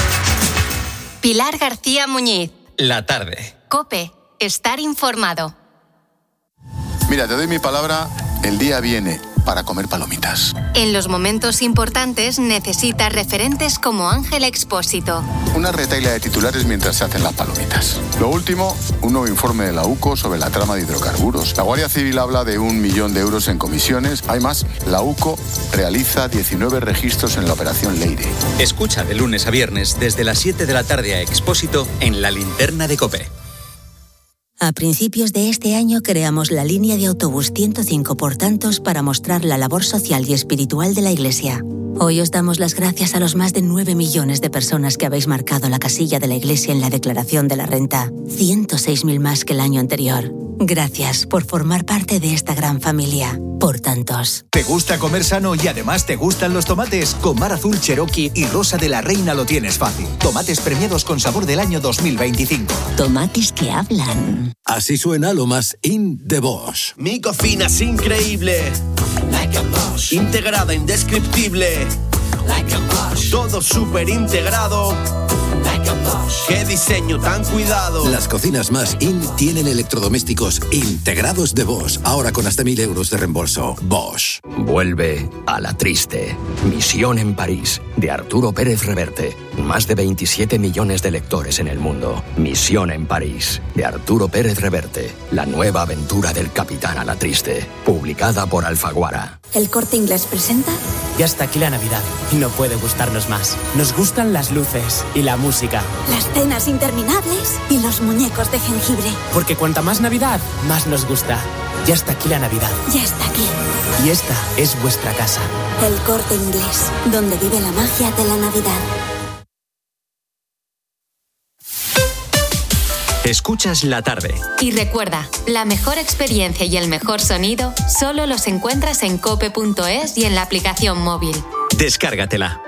Pilar García Muñiz. La tarde. COPE. Estar informado. Mira, te doy mi palabra, el día viene para comer palomitas. En los momentos importantes necesitas referentes como Ángel Expósito. Una retahíla de titulares mientras se hacen las palomitas. Lo último, un nuevo informe de la U C O sobre la trama de hidrocarburos. La Guardia Civil habla de un millón de euros en comisiones. Hay más, la U C O realiza diecinueve registros en la operación Leire. Escucha de lunes a viernes desde las siete de la tarde a Expósito en La Linterna de COPE. A principios de este año creamos la línea de autobús ciento cinco por tantos para mostrar la labor social y espiritual de la Iglesia. Hoy os damos las gracias a los más de nueve millones de personas que habéis marcado la casilla de la Iglesia en la declaración de la renta, ciento seis mil más que el año anterior. Gracias por formar parte de esta gran familia. Por tantos. ¿Te gusta comer sano y además te gustan los tomates? Con Mar Azul Cherokee y Rosa de la Reina lo tienes fácil. Tomates premiados con sabor del año dos mil veinticinco. Tomates que hablan. Así suena lo más in de Bosch. Mi cocina es increíble. Like a Bosch. Integrada, indescriptible. Like a Bosch. Todo súper integrado. Like a Bosch. Qué diseño tan cuidado. Las cocinas más in tienen electrodomésticos integrados de Bosch. Ahora con hasta mil euros de reembolso. Bosch. Vuelve a la triste. Misión en París, de Arturo Pérez Reverte. Más de veintisiete millones de lectores en el mundo. Misión en París, de Arturo Pérez Reverte. La nueva aventura del capitán a la triste. Publicada por Alfaguara. ¿El Corte Inglés presenta? Ya está aquí la Navidad y no puede gustarnos más. Nos gustan las luces y la música. Las cenas interminables y los muñecos de jengibre. Porque cuanta más Navidad, más nos gusta. Ya está aquí la Navidad. Ya está aquí. Y esta es vuestra casa. El Corte Inglés, donde vive la magia de la Navidad. Escuchas La Tarde. Y recuerda, la mejor experiencia y el mejor sonido solo los encuentras en cope punto es y en la aplicación móvil. Descárgatela.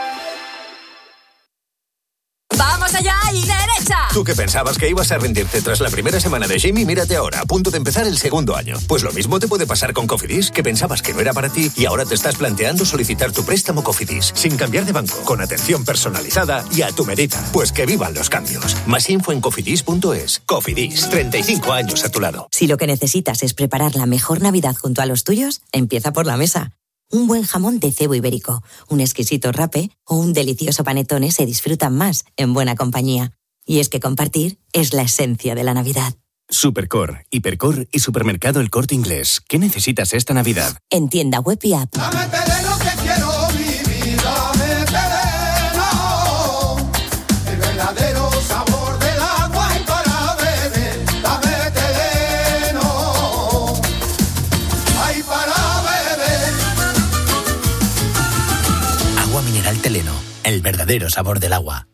¡Vamos allá y derecha! Tú que pensabas que ibas a rendirte tras la primera semana de Jamie, mírate ahora, a punto de empezar el segundo año. Pues lo mismo te puede pasar con Cofidis, que pensabas que no era para ti y ahora te estás planteando solicitar tu préstamo Cofidis, sin cambiar de banco, con atención personalizada y a tu medida. Pues que vivan los cambios. Más info en cofidis punto es. Cofidis, treinta y cinco años a tu lado. Si lo que necesitas es preparar la mejor Navidad junto a los tuyos, empieza por la mesa. Un buen jamón de cebo ibérico, un exquisito rape o un delicioso panetone se disfrutan más en buena compañía. Y es que compartir es la esencia de la Navidad. Supercor, Hipercor y Supermercado El Corte Inglés. ¿Qué necesitas esta Navidad? En tienda web y app. Dame terreno que quiero vivir, dame terreno, el verdadero sabor del agua y para beber, dame terreno, ay para beber. Agua mineral Teleno, el verdadero sabor del agua.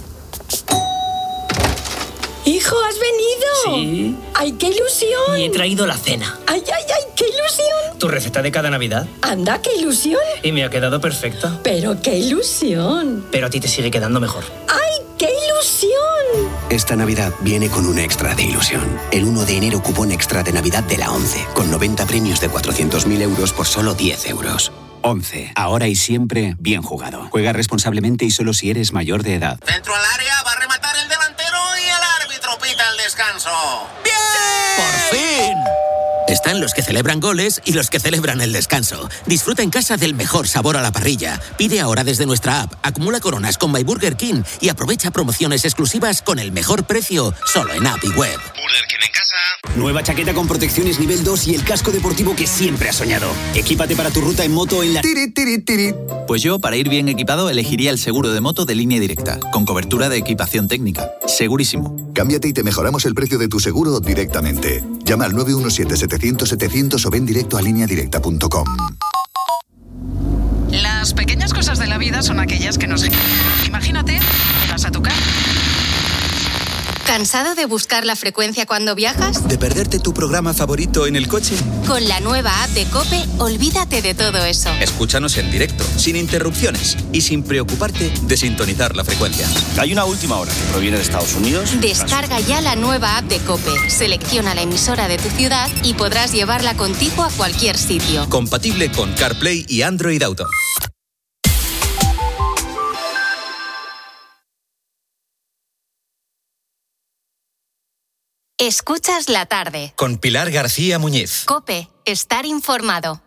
¡Hijo, has venido! Sí. ¡Ay, qué ilusión! Y he traído la cena. ¡Ay, ay, ay, qué ilusión! ¿Tu receta de cada Navidad? ¡Anda, qué ilusión! Y me ha quedado perfecta. ¡Pero qué ilusión! Pero a ti te sigue quedando mejor. ¡Ay, qué ilusión! Esta Navidad viene con un extra de ilusión. El uno de enero cupón extra de Navidad de la ONCE, con noventa premios de cuatrocientos mil euros por solo diez euros. ONCE, ahora y siempre bien jugado. Juega responsablemente y solo si eres mayor de edad. Dentro al área va a rematar el delantero y el árbitro pita el descanso. ¡Bien! ¡Por fin! Están los que celebran goles y los que celebran el descanso. Disfruta en casa del mejor sabor a la parrilla. Pide ahora desde nuestra app, acumula coronas con My Burger King y aprovecha promociones exclusivas con el mejor precio, solo en app y web. Burger King en casa. Nueva chaqueta con protecciones nivel dos y el casco deportivo que siempre has soñado. Equípate para tu ruta en moto en la... Tiri, tiri, tiri. Pues yo, para ir bien equipado, elegiría el seguro de moto de Línea Directa, con cobertura de equipación técnica. Segurísimo. Cámbiate y te mejoramos el precio de tu seguro directamente. Llama al nueve uno siete, setecientos, setecientos o ven directo a línea directa punto com. Las pequeñas cosas de la vida son aquellas que nos... Imagínate, vas a tu casa ¿Cansado de buscar la frecuencia cuando viajas? ¿De perderte tu programa favorito en el coche? Con la nueva app de COPE, olvídate de todo eso. Escúchanos en directo, sin interrupciones y sin preocuparte de sintonizar la frecuencia. Hay una última hora que proviene de Estados Unidos. Descarga ya la nueva app de COPE, selecciona la emisora de tu ciudad y podrás llevarla contigo a cualquier sitio. Compatible con CarPlay y Android Auto. Escuchas la tarde. Con Pilar García Muñiz. COPE, estar informado.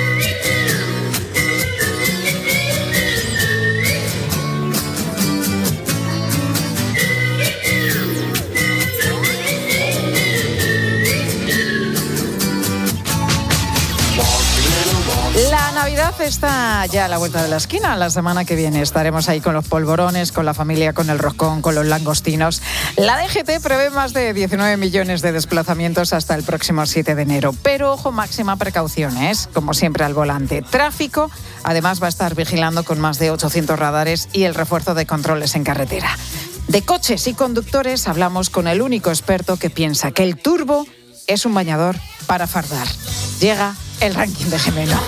La Navidad está ya a la vuelta de la esquina. La semana que viene estaremos ahí con los polvorones, con la familia, con el roscón, con los langostinos. La D G T prevé más de diecinueve millones de desplazamientos hasta el próximo siete de enero. Pero, ojo, máxima precaución, ¿eh? Como siempre al volante. Tráfico, además, va a estar vigilando con más de ochocientos radares y el refuerzo de controles en carretera. De coches y conductores hablamos con el único experto que piensa que el turbo es un bañador para fardar. Llega el ranking de Jimeno.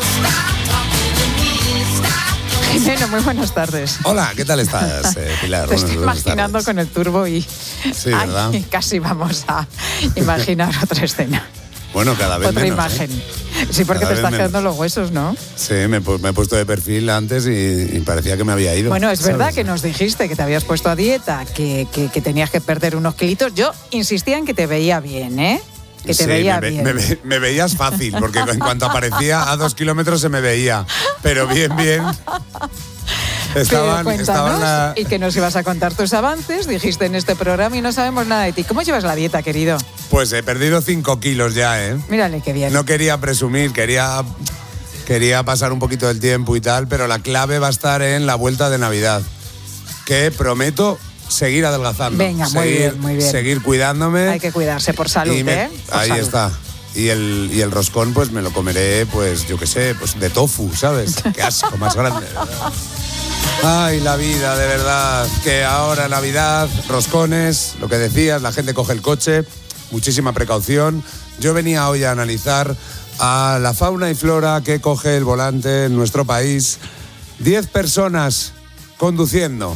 Jimeno, muy buenas tardes. Hola, ¿qué tal estás, eh, Pilar? Te estoy Buenas imaginando tardes. con el turbo y Sí, ¿verdad? ay, casi vamos a imaginar otra escena. Bueno, cada vez Otra menos, imagen. ¿eh? Sí, porque Cada te vez estás menos. quedando los huesos, ¿no? Sí, me, pu- me he puesto de perfil antes y, y parecía que me había ido. Bueno, es ¿sabes? verdad que nos dijiste que te habías puesto a dieta, que, que, que tenías que perder unos kilitos. Yo insistía en que te veía bien, ¿eh? Que te Sí, veía me, ve- bien. Me, ve- me veías fácil, porque en cuanto aparecía a dos kilómetros se me veía. Pero bien, bien. Pero Estaban, cuéntanos, estaban la... y que nos ibas a contar tus avances, dijiste en este programa y no sabemos nada de ti. ¿Cómo llevas la dieta, querido? Pues he perdido cinco kilos ya, ¿eh? Mírale qué bien. No quería presumir, quería, quería pasar un poquito del tiempo y tal, pero la clave va a estar en la vuelta de Navidad, que prometo seguir adelgazando. Venga, muy seguir, bien, muy bien. Seguir cuidándome. Hay que cuidarse por salud, y me- ¿eh? Por ahí salud. está. Y el, y el roscón, pues me lo comeré, pues yo qué sé, pues de tofu, ¿sabes? Qué asco más grande. Ay, la vida, de verdad. Que ahora Navidad, roscones, lo que decías, la gente coge el coche, muchísima precaución. Yo venía hoy a analizar a la fauna y flora que coge el volante en nuestro país. Diez personas conduciendo.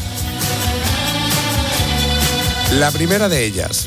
La primera de ellas,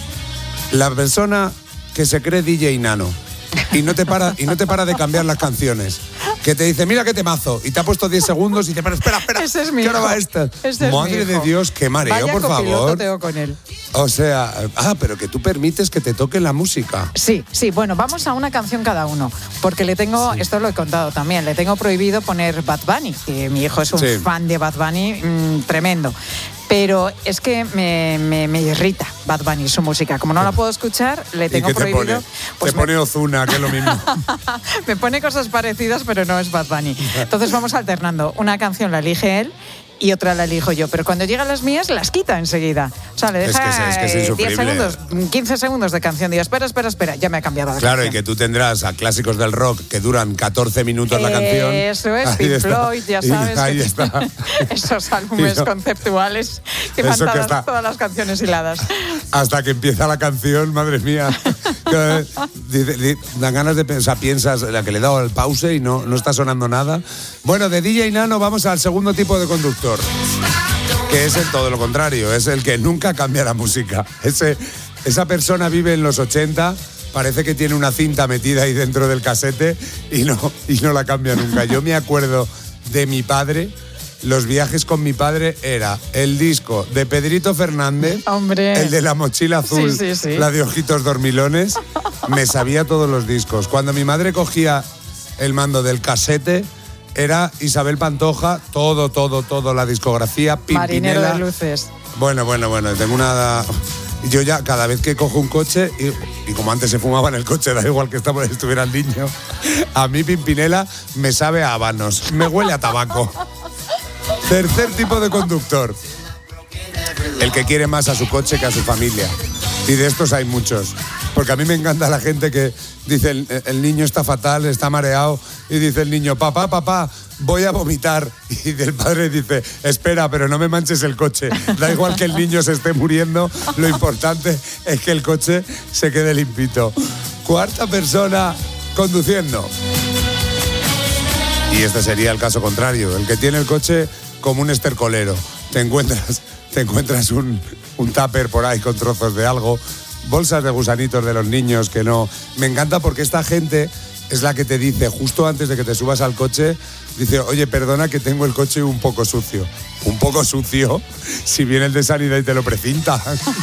la persona que se cree D J Nano y no te para y no te para de cambiar las canciones. Que te dice, mira qué temazo, y te ha puesto diez segundos y te para, espera, espera, Ese es mi ¿qué hora hijo. va esta? Ese es Madre mi de hijo. Dios, qué mareo, Vaya por copiloto favor. tengo con él. O sea, ah, pero que tú permites que te toque la música. Sí, sí, bueno, vamos a una canción cada uno, porque le tengo, esto lo he contado también, le tengo prohibido poner Bad Bunny, que mi hijo es un Sí. fan de Bad Bunny mm, tremendo. Pero es que me, me, me irrita Bad Bunny, su música. Como no la puedo escuchar, le ¿Y tengo qué te prohibido. pone? Pues te me- pone Ozuna, que es lo mismo. me pone cosas parecidas, pero no es Bad Bunny. Entonces vamos alternando. Una canción la elige él y otra la elijo yo. Pero cuando llegan las mías, las quita enseguida. O sea, le Es deja que es- es que es eh, diez insufrible. segundos, quince segundos de canción. Digo, espera, espera, espera, ya me ha cambiado la Claro, y canción. que tú tendrás a clásicos del rock que duran catorce minutos la canción. Eso es, Ahí Pink está. Floyd, ya Y sabes. ahí que- está. Esos álbumes Y no- conceptuales que Eso van que todas, está- todas las canciones hiladas. Hasta que empieza la canción, madre mía. Que, dice- di- Dan ganas de pensar, piensas, la que le he dado al pause y no, no está sonando nada. Bueno, de D J Nano vamos al segundo tipo de conductor, que es el todo lo contrario, es el que nunca cambia la música. Ese, esa persona vive en los ochenta, parece que tiene una cinta metida ahí dentro del casete y no, y no la cambia nunca. Yo me acuerdo de mi padre. Los viajes con mi padre era el disco de Pedrito Fernández, Hombre. el de la mochila azul, Sí, sí, sí. la de ojitos dormilones. Me sabía todos los discos. Cuando mi madre cogía el mando del casete, era Isabel Pantoja, todo, todo, todo, la discografía, Marinero Pimpinela. de luces. Bueno, bueno, bueno, tengo una... Yo ya, cada vez que cojo un coche, y, y como antes se fumaba en el coche, da igual que estaba- estuviera el niño, a mí Pimpinela me sabe a habanos, me huele a tabaco. Tercer tipo de conductor, el que quiere más a su coche que a su familia. Y de estos hay muchos. Porque a mí me encanta la gente que dice, el, el niño está fatal, está mareado, y dice el niño, papá, papá, voy a vomitar. Y el padre dice, espera, pero no me manches el coche. Da igual que el niño se esté muriendo, lo importante es que el coche se quede limpito. Cuarta persona conduciendo. Y este sería el caso contrario, el que tiene el coche como un estercolero. Te encuentras, te encuentras un, un tupper por ahí con trozos de algo, bolsas de gusanitos de los niños que no... Me encanta porque esta gente es la que te dice, justo antes de que te subas al coche, dice, oye, perdona que tengo el coche un poco sucio. Un poco sucio, si viene el de sanidad y te lo precinta.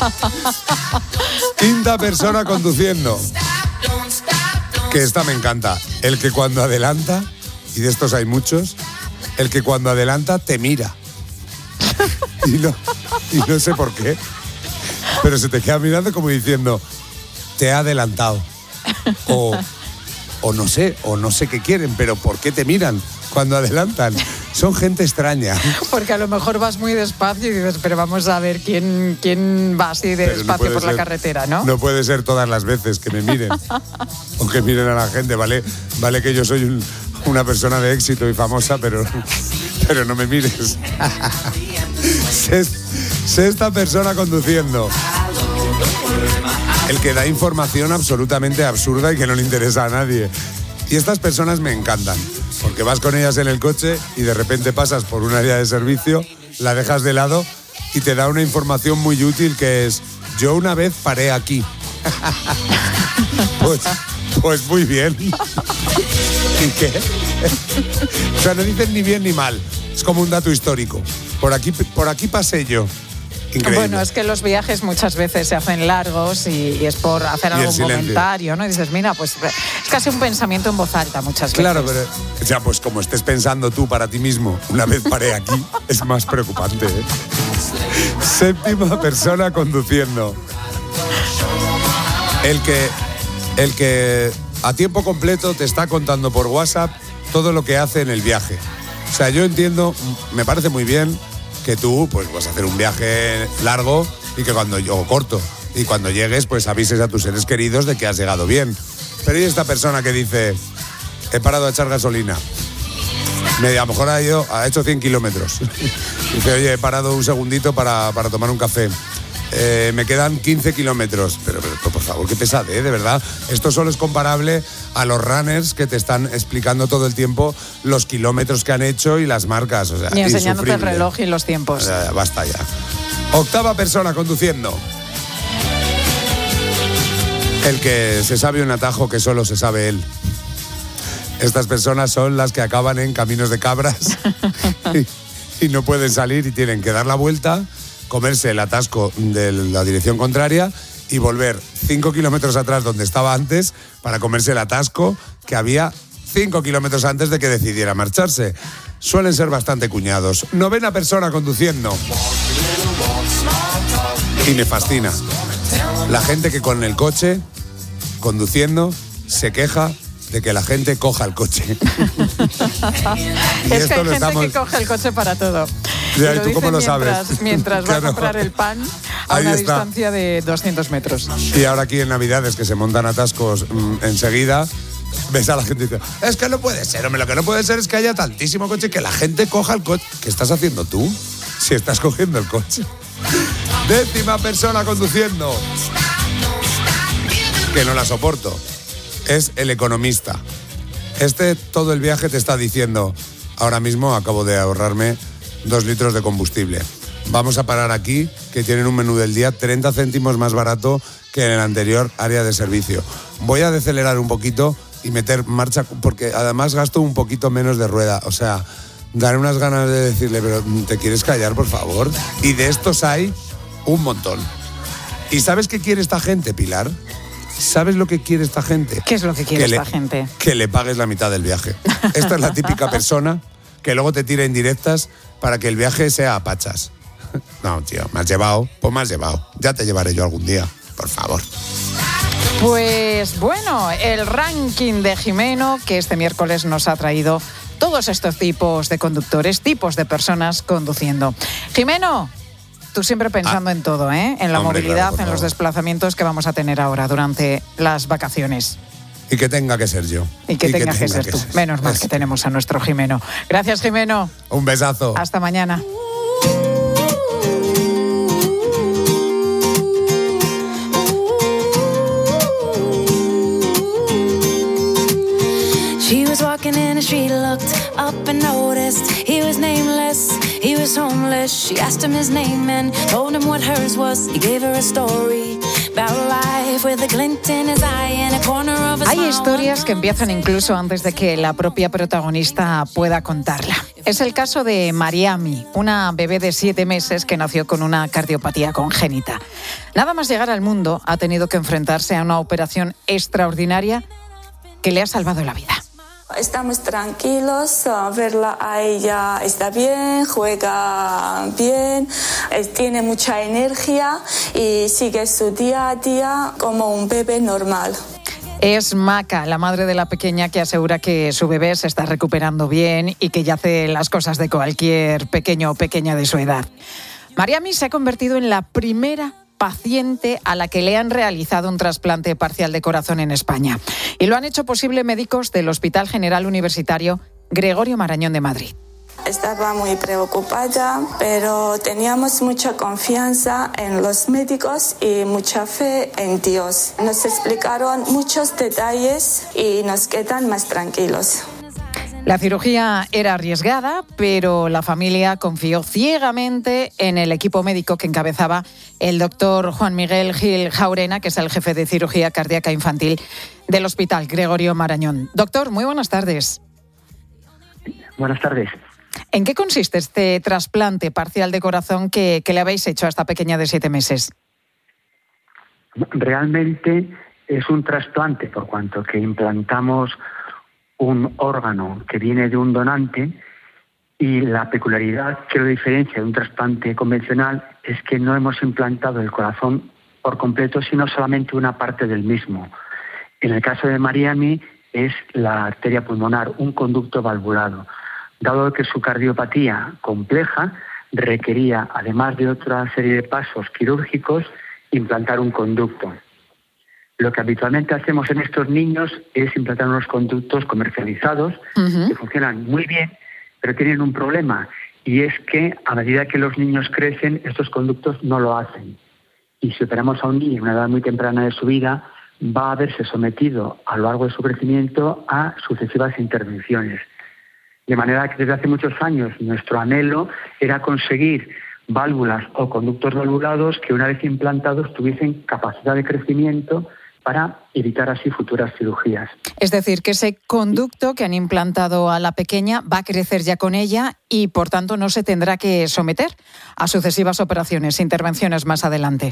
Quinta persona conduciendo. Que esta me encanta. El que cuando adelanta, y de estos hay muchos, el que cuando adelanta te mira. Y no, y no sé por qué, pero se te queda mirando como diciendo, te ha adelantado. O, o no sé, o no sé qué quieren, pero ¿por qué te miran cuando adelantan? Son gente extraña. Porque a lo mejor vas muy despacio y dices, pero vamos a ver quién, quién va así de despacio no por ser, la carretera, ¿no? No puede ser todas las veces que me miren. O que miren a la gente, ¿vale? Vale que yo soy un, una persona de éxito y famosa, pero, pero no me mires. Sexta persona conduciendo. El que da información absolutamente absurda y que no le interesa a nadie. Y estas personas me encantan, porque vas con ellas en el coche y de repente pasas por un área de servicio, la dejas de lado y te da una información muy útil que es, yo una vez paré aquí. Pues, pues muy bien. ¿Y qué? O sea, no dicen ni bien ni mal. Es como un dato histórico. Por aquí, por aquí pasé yo. Increíble. Bueno, es que los viajes muchas veces se hacen largos y, y es por hacer algún comentario, ¿no? Y dices, mira, pues es casi un pensamiento en voz alta muchas veces. Claro, pero ya pues como estés pensando tú para ti mismo, una vez paré aquí, es más preocupante, ¿eh? Séptima persona conduciendo. El que, el que a tiempo completo te está contando por WhatsApp todo lo que hace en el viaje. O sea, yo entiendo, me parece muy bien que tú pues vas a hacer un viaje largo y que cuando o corto y cuando llegues pues avises a tus seres queridos de que has llegado bien. Pero ¿y esta persona que dice, he parado a echar gasolina? Me, a lo mejor ha, ido, ha hecho cien kilómetros. Dice, oye, he parado un segundito para, para tomar un café. Eh, me quedan quince kilómetros. Pero, pero, por favor, qué pesadez, de verdad. Esto solo es comparable a los runners que te están explicando todo el tiempo los kilómetros que han hecho y las marcas. O sea, y enseñándote el reloj y los tiempos. O sea, basta ya. Octava persona conduciendo. El que se sabe un atajo que solo se sabe él. Estas personas son las que acaban en caminos de cabras y, y no pueden salir y tienen que dar la vuelta, comerse el atasco de la dirección contraria y volver cinco kilómetros atrás donde estaba antes para comerse el atasco que había cinco kilómetros antes de que decidiera marcharse. Suelen ser bastante cuñados. Novena persona conduciendo. Y me fascina. La gente que con el coche, conduciendo, se queja de que la gente coja el coche. Y es que hay gente estamos... que coge el coche para todo. Ya, ¿y tú cómo lo mientras, sabes? Mientras va claro. a comprar el pan a Ahí una está. distancia de doscientos metros. Y ahora aquí en Navidades, que se montan atascos mmm, enseguida, ves a la gente y dice, es que no puede ser, hombre, lo que no puede ser es que haya tantísimo coche que la gente coja el coche. ¿Qué estás haciendo tú si estás cogiendo el coche? Décima persona conduciendo. Que no la soporto. Es el economista. Este todo el viaje te está diciendo, ahora mismo acabo de ahorrarme dos litros de combustible. Vamos a parar aquí, que tienen un menú del día treinta céntimos más barato que en el anterior área de servicio. Voy a decelerar un poquito y meter marcha, porque además gasto un poquito menos de rueda. O sea, daré unas ganas de decirle, pero ¿te quieres callar, por favor? Y de estos hay un montón. ¿Y sabes qué quiere esta gente, Pilar? ¿Sabes lo que quiere esta gente? ¿Qué es lo que quiere que esta le, gente? Que le pagues la mitad del viaje. Esta es la típica persona que luego te tira indirectas para que el viaje sea a pachas. No, tío, me has llevado, pues me has llevado. Ya te llevaré yo algún día, por favor. Pues bueno, el ranking de Jimeno, que este miércoles nos ha traído todos estos tipos de conductores, tipos de personas conduciendo. Jimeno, tú siempre pensando ah, en todo, ¿eh? En la hombre, movilidad, claro, en los desplazamientos que vamos a tener ahora durante las vacaciones. Y que tenga que ser yo. Y que, y tenga, que, tenga que ser que tú. Ser. Menos mal es. que tenemos a nuestro Jimeno. Gracias, Jimeno. Un besazo. Hasta mañana. She was walking in the street, looked up and noticed he was nameless, he was homeless. She asked him his name and told him what hers was. He gave her a story about life with a glint in his eye and a corner of a smile. Hay historias que empiezan incluso antes de que la propia protagonista pueda contarla. Es el caso de Mariami, una bebé de siete meses que nació con una cardiopatía congénita. Nada más llegar al mundo ha tenido que enfrentarse a una operación extraordinaria que le ha salvado la vida. Estamos tranquilos, verla a ella está bien, juega bien, tiene mucha energía y sigue su día a día como un bebé normal. Es Maca, la madre de la pequeña, que asegura que su bebé se está recuperando bien y que ya hace las cosas de cualquier pequeño o pequeña de su edad. Mariami se ha convertido en la primera paciente a la que le han realizado un trasplante parcial de corazón en España. Y lo han hecho posible médicos del Hospital General Universitario Gregorio Marañón de Madrid. Estaba muy preocupada, pero teníamos mucha confianza en los médicos y mucha fe en Dios. Nos explicaron muchos detalles y nos quedan más tranquilos. La cirugía era arriesgada, pero la familia confió ciegamente en el equipo médico que encabezaba el doctor Juan Miguel Gil Jaurena, que es el jefe de cirugía cardíaca infantil del Hospital Gregorio Marañón. Doctor, muy buenas tardes. Buenas tardes. ¿En qué consiste este trasplante parcial de corazón que, que le habéis hecho a esta pequeña de siete meses? Realmente es un trasplante por cuanto que implantamos un órgano que viene de un donante, y la peculiaridad que lo diferencia de un trasplante convencional es que no hemos implantado el corazón por completo, sino solamente una parte del mismo. En el caso de Mariami es la arteria pulmonar, un conducto valvulado. Dado que su cardiopatía compleja requería, además de otra serie de pasos quirúrgicos, implantar un conducto. Lo que habitualmente hacemos en estos niños es implantar unos conductos comercializados uh-huh. que funcionan muy bien, pero tienen un problema, y es que a medida que los niños crecen, estos conductos no lo hacen. Y si operamos a un niño en una edad muy temprana de su vida, va a verse sometido a lo largo de su crecimiento a sucesivas intervenciones. De manera que desde hace muchos años nuestro anhelo era conseguir válvulas o conductos valvulados que una vez implantados tuviesen capacidad de crecimiento para evitar así futuras cirugías. Es decir, que ese conducto que han implantado a la pequeña va a crecer ya con ella y, por tanto, no se tendrá que someter a sucesivas operaciones, intervenciones más adelante.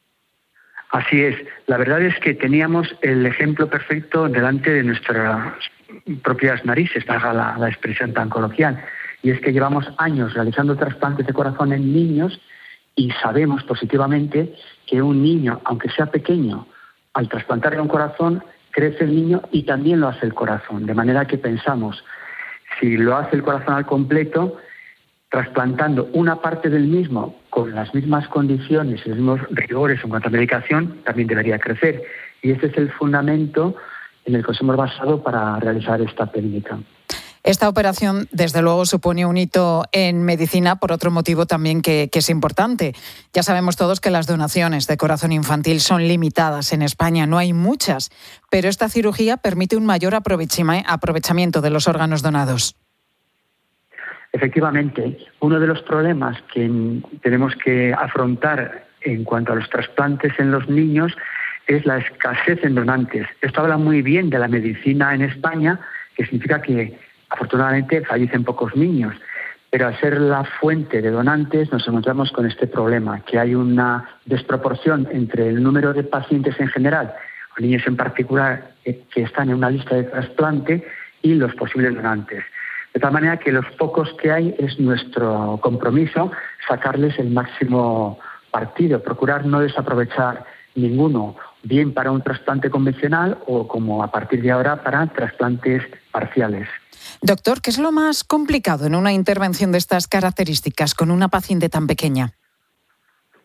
Así es. La verdad es que teníamos el ejemplo perfecto delante de nuestras propias narices, valga la, la expresión tan coloquial. Y es que llevamos años realizando trasplantes de corazón en niños y sabemos positivamente que un niño, aunque sea pequeño, al trasplantarle un corazón, crece el niño y también lo hace el corazón. De manera que pensamos, si lo hace el corazón al completo, trasplantando una parte del mismo con las mismas condiciones y los mismos rigores en cuanto a medicación, también debería crecer. Y este es el fundamento en el que nos hemos basado para realizar esta técnica. Esta operación, desde luego, supone un hito en medicina por otro motivo también que, que es importante. Ya sabemos todos que las donaciones de corazón infantil son limitadas en España, no hay muchas, pero esta cirugía permite un mayor aprovechamiento de los órganos donados. Efectivamente, uno de los problemas que tenemos que afrontar en cuanto a los trasplantes en los niños es la escasez en donantes. Esto habla muy bien de la medicina en España, que significa que afortunadamente fallecen pocos niños, pero al ser la fuente de donantes nos encontramos con este problema, que hay una desproporción entre el número de pacientes en general, o niños en particular, que están en una lista de trasplante, y los posibles donantes. De tal manera que los pocos que hay es nuestro compromiso sacarles el máximo partido, procurar no desaprovechar ninguno, bien para un trasplante convencional o, como a partir de ahora, para trasplantes parciales. Doctor, ¿qué es lo más complicado en una intervención de estas características con una paciente tan pequeña?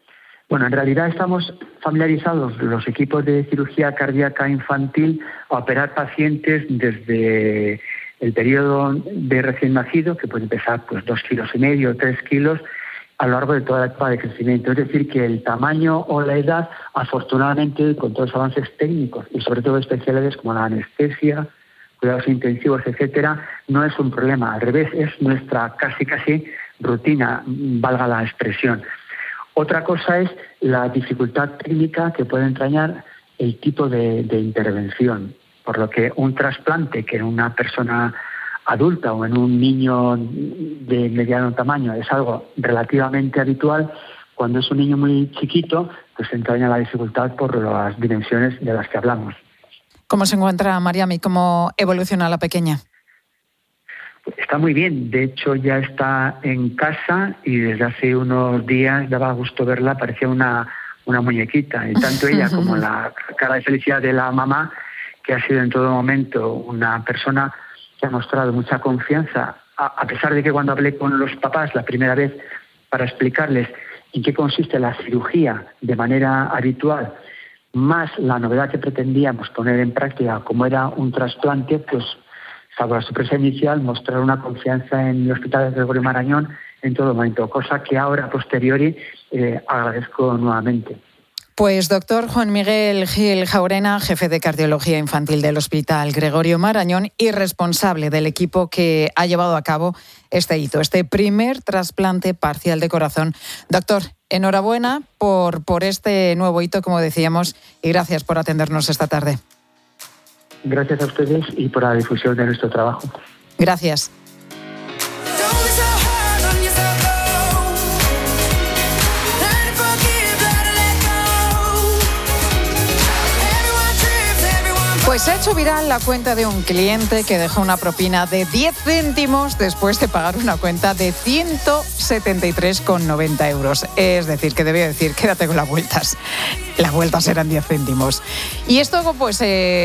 Bueno, en realidad estamos familiarizados los equipos de cirugía cardíaca infantil a operar pacientes desde el periodo de recién nacido, que puede empezar pues dos kilos y medio, tres kilos, a lo largo de toda la etapa de crecimiento. Es decir, que el tamaño o la edad, afortunadamente, con todos los avances técnicos y sobre todo especialidades como la anestesia, cuidados intensivos, etcétera, no es un problema. Al revés, es nuestra casi casi rutina, valga la expresión. Otra cosa es la dificultad técnica que puede entrañar el tipo de, de intervención, por lo que un trasplante que en una persona adulta o en un niño de mediano tamaño es algo relativamente habitual, cuando es un niño muy chiquito, pues entraña la dificultad por las dimensiones de las que hablamos. ¿Cómo se encuentra Mariami? ¿Cómo evoluciona la pequeña? Está muy bien, de hecho ya está en casa y desde hace unos días daba gusto verla, parecía una, una muñequita, y tanto ella como la cara de felicidad de la mamá, que ha sido en todo momento una persona que ha mostrado mucha confianza, a, a pesar de que cuando hablé con los papás la primera vez para explicarles en qué consiste la cirugía de manera habitual, más la novedad que pretendíamos poner en práctica como era un trasplante, pues salvo la sorpresa inicial, mostrar una confianza en el Hospital de Gregorio Marañón en todo momento, cosa que ahora, a posteriori, eh, agradezco nuevamente. Pues doctor Juan Miguel Gil Jaurena, jefe de cardiología infantil del Hospital Gregorio Marañón y responsable del equipo que ha llevado a cabo este hito, este primer trasplante parcial de corazón. Doctor, enhorabuena por, por este nuevo hito, como decíamos, y gracias por atendernos esta tarde. Gracias a ustedes y por la difusión de nuestro trabajo. Gracias. Pues se ha hecho viral la cuenta de un cliente que dejó una propina de diez céntimos después de pagar una cuenta de ciento setenta y tres con noventa euros. Es decir, que debía decir, quédate con las vueltas. Las vueltas eran diez céntimos. Y esto pues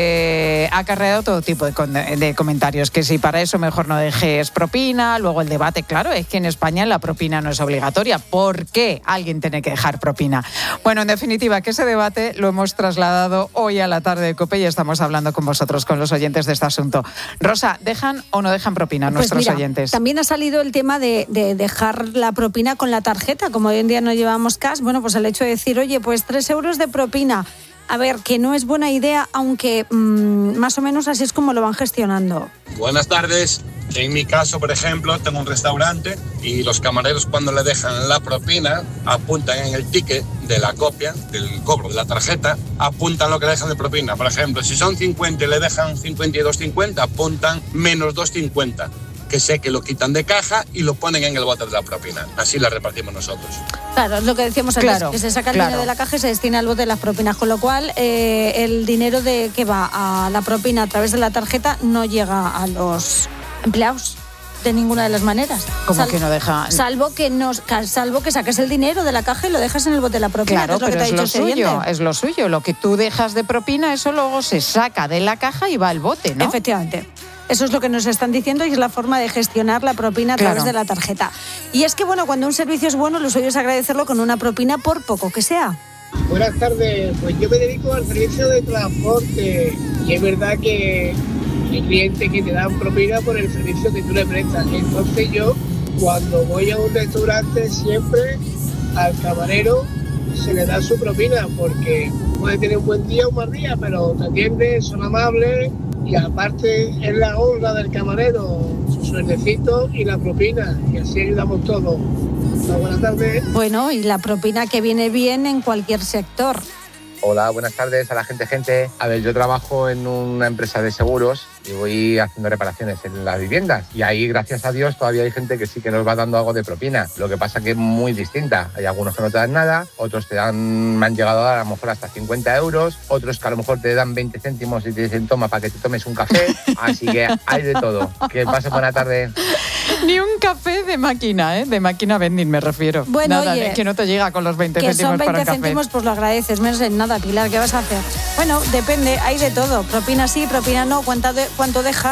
eh, ha acarreado todo tipo de, con- de comentarios, que si para eso mejor no dejes propina. Luego el debate, claro, es que en España la propina no es obligatoria. ¿Por qué alguien tiene que dejar propina? Bueno, en definitiva, que ese debate lo hemos trasladado hoy a la tarde de COPE y estamos hablando con vosotros, con los oyentes de este asunto. Rosa, ¿dejan o no dejan propina Pues nuestros mira, oyentes? También ha salido el tema de, de dejar la propina con la tarjeta. Como hoy en día no llevamos cash, bueno, pues el hecho de decir, oye, pues tres euros de propina. A ver, que no es buena idea, aunque mmm, más o menos así es como lo van gestionando. Buenas tardes. En mi caso, por ejemplo, tengo un restaurante y los camareros cuando le dejan la propina apuntan en el ticket de la copia, del cobro de la tarjeta, apuntan lo que dejan de propina. Por ejemplo, si son cincuenta y le dejan cincuenta y dos cincuenta, apuntan menos dos cincuenta, que sé que lo quitan de caja y lo ponen en el bote de la propina. Así la repartimos nosotros. Claro, es lo que decíamos antes, Claro, que se saca el claro. dinero de la caja y se destina al bote de las propinas, con lo cual eh, el dinero de que va a la propina a través de la tarjeta no llega a los empleados de ninguna de las maneras. ¿Cómo que no deja? Salvo que nos, salvo que saques el dinero de la caja y lo dejas en el bote de la propina. Claro, que es lo pero que te ha es dicho lo este suyo, oyente. es lo suyo. Lo que tú dejas de propina, eso luego se saca de la caja y va al bote, ¿no? Efectivamente. Eso es lo que nos están diciendo y es la forma de gestionar la propina a Claro. través de la tarjeta. Y es que, bueno, cuando un servicio es bueno, lo suyo es agradecerlo con una propina por poco que sea. Buenas tardes, pues yo me dedico al servicio de transporte y es verdad que hay clientes que te dan propina por el servicio que tú le prestas. Entonces yo, cuando voy a un restaurante, siempre al camarero se le da su propina porque puede tener un buen día o un mal día, pero te atienden, son amables y aparte es la honra del camarero, su sueldecito y la propina y así ayudamos todos. Buenas tardes. Bueno, y la propina que viene bien en cualquier sector. Hola, buenas tardes a la gente, gente. A ver, yo trabajo en una empresa de seguros y voy haciendo reparaciones en las viviendas. Y ahí, gracias a Dios, todavía hay gente que sí que nos va dando algo de propina. Lo que pasa que es muy distinta. Hay algunos que no te dan nada, otros te dan, me han llegado a dar a lo mejor hasta cincuenta euros, otros que a lo mejor te dan veinte céntimos y te dicen toma para que te tomes un café. Así que hay de todo. Que pasen buena tarde. Ni un café de máquina, ¿eh? De máquina vending me refiero. Bueno, Nada, oye, de que no te llega con los veinte Que céntimos son para un veinte café. céntimos, pues lo agradeces, menos en nada, Pilar, ¿qué vas a hacer? Bueno, depende, hay de todo. Propina sí, propina no, cuánto, de, cuánto dejas.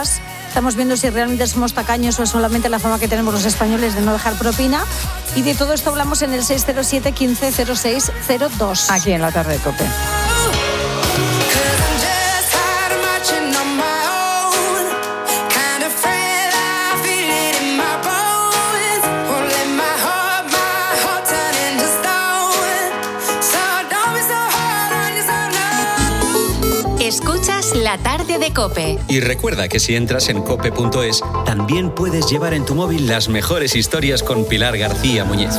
Estamos viendo si realmente somos tacaños o es solamente la fama que tenemos los españoles de no dejar propina. Y de todo esto hablamos en el seis cero siete, quince, cero seis cero dos. Aquí en La Tarde de COPE. Escuchas La Tarde de COPE. Y recuerda que si entras en cope punto es, también puedes llevar en tu móvil las mejores historias con Pilar García Muñiz.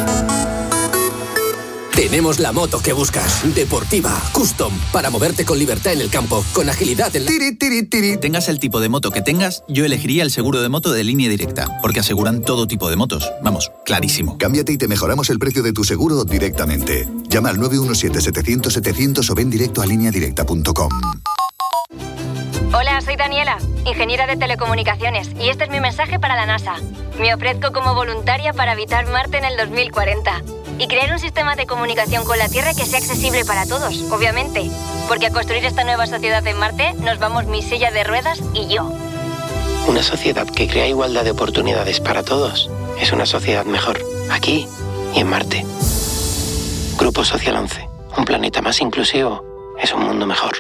Tenemos la moto que buscas. Deportiva, custom, para moverte con libertad en el campo, con agilidad en la... Tiri, tiri, tiri. Tengas el tipo de moto que tengas, yo elegiría el seguro de moto de Línea Directa, porque aseguran todo tipo de motos. Vamos, clarísimo. Cámbiate y te mejoramos el precio de tu seguro directamente. Llama al nueve uno siete, setecientos, setecientos o ven directo a línea directa punto com. Hola, soy Daniela, ingeniera de telecomunicaciones, y este es mi mensaje para la NASA. Me ofrezco como voluntaria para habitar Marte en el dos mil cuarenta y crear un sistema de comunicación con la Tierra que sea accesible para todos, obviamente, porque a construir esta nueva sociedad en Marte nos vamos mi silla de ruedas y yo. Una sociedad que crea igualdad de oportunidades para todos es una sociedad mejor, aquí y en Marte. Grupo Social once, un planeta más inclusivo es un mundo mejor.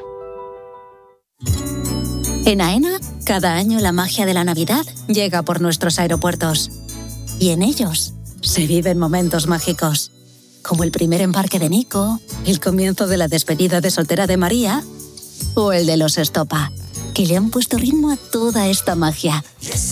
En AENA, cada año la magia de la Navidad llega por nuestros aeropuertos. Y en ellos se viven momentos mágicos, como el primer embarque de Nico, el comienzo de la despedida de soltera de María o el de los Estopa, que le han puesto ritmo a toda esta magia.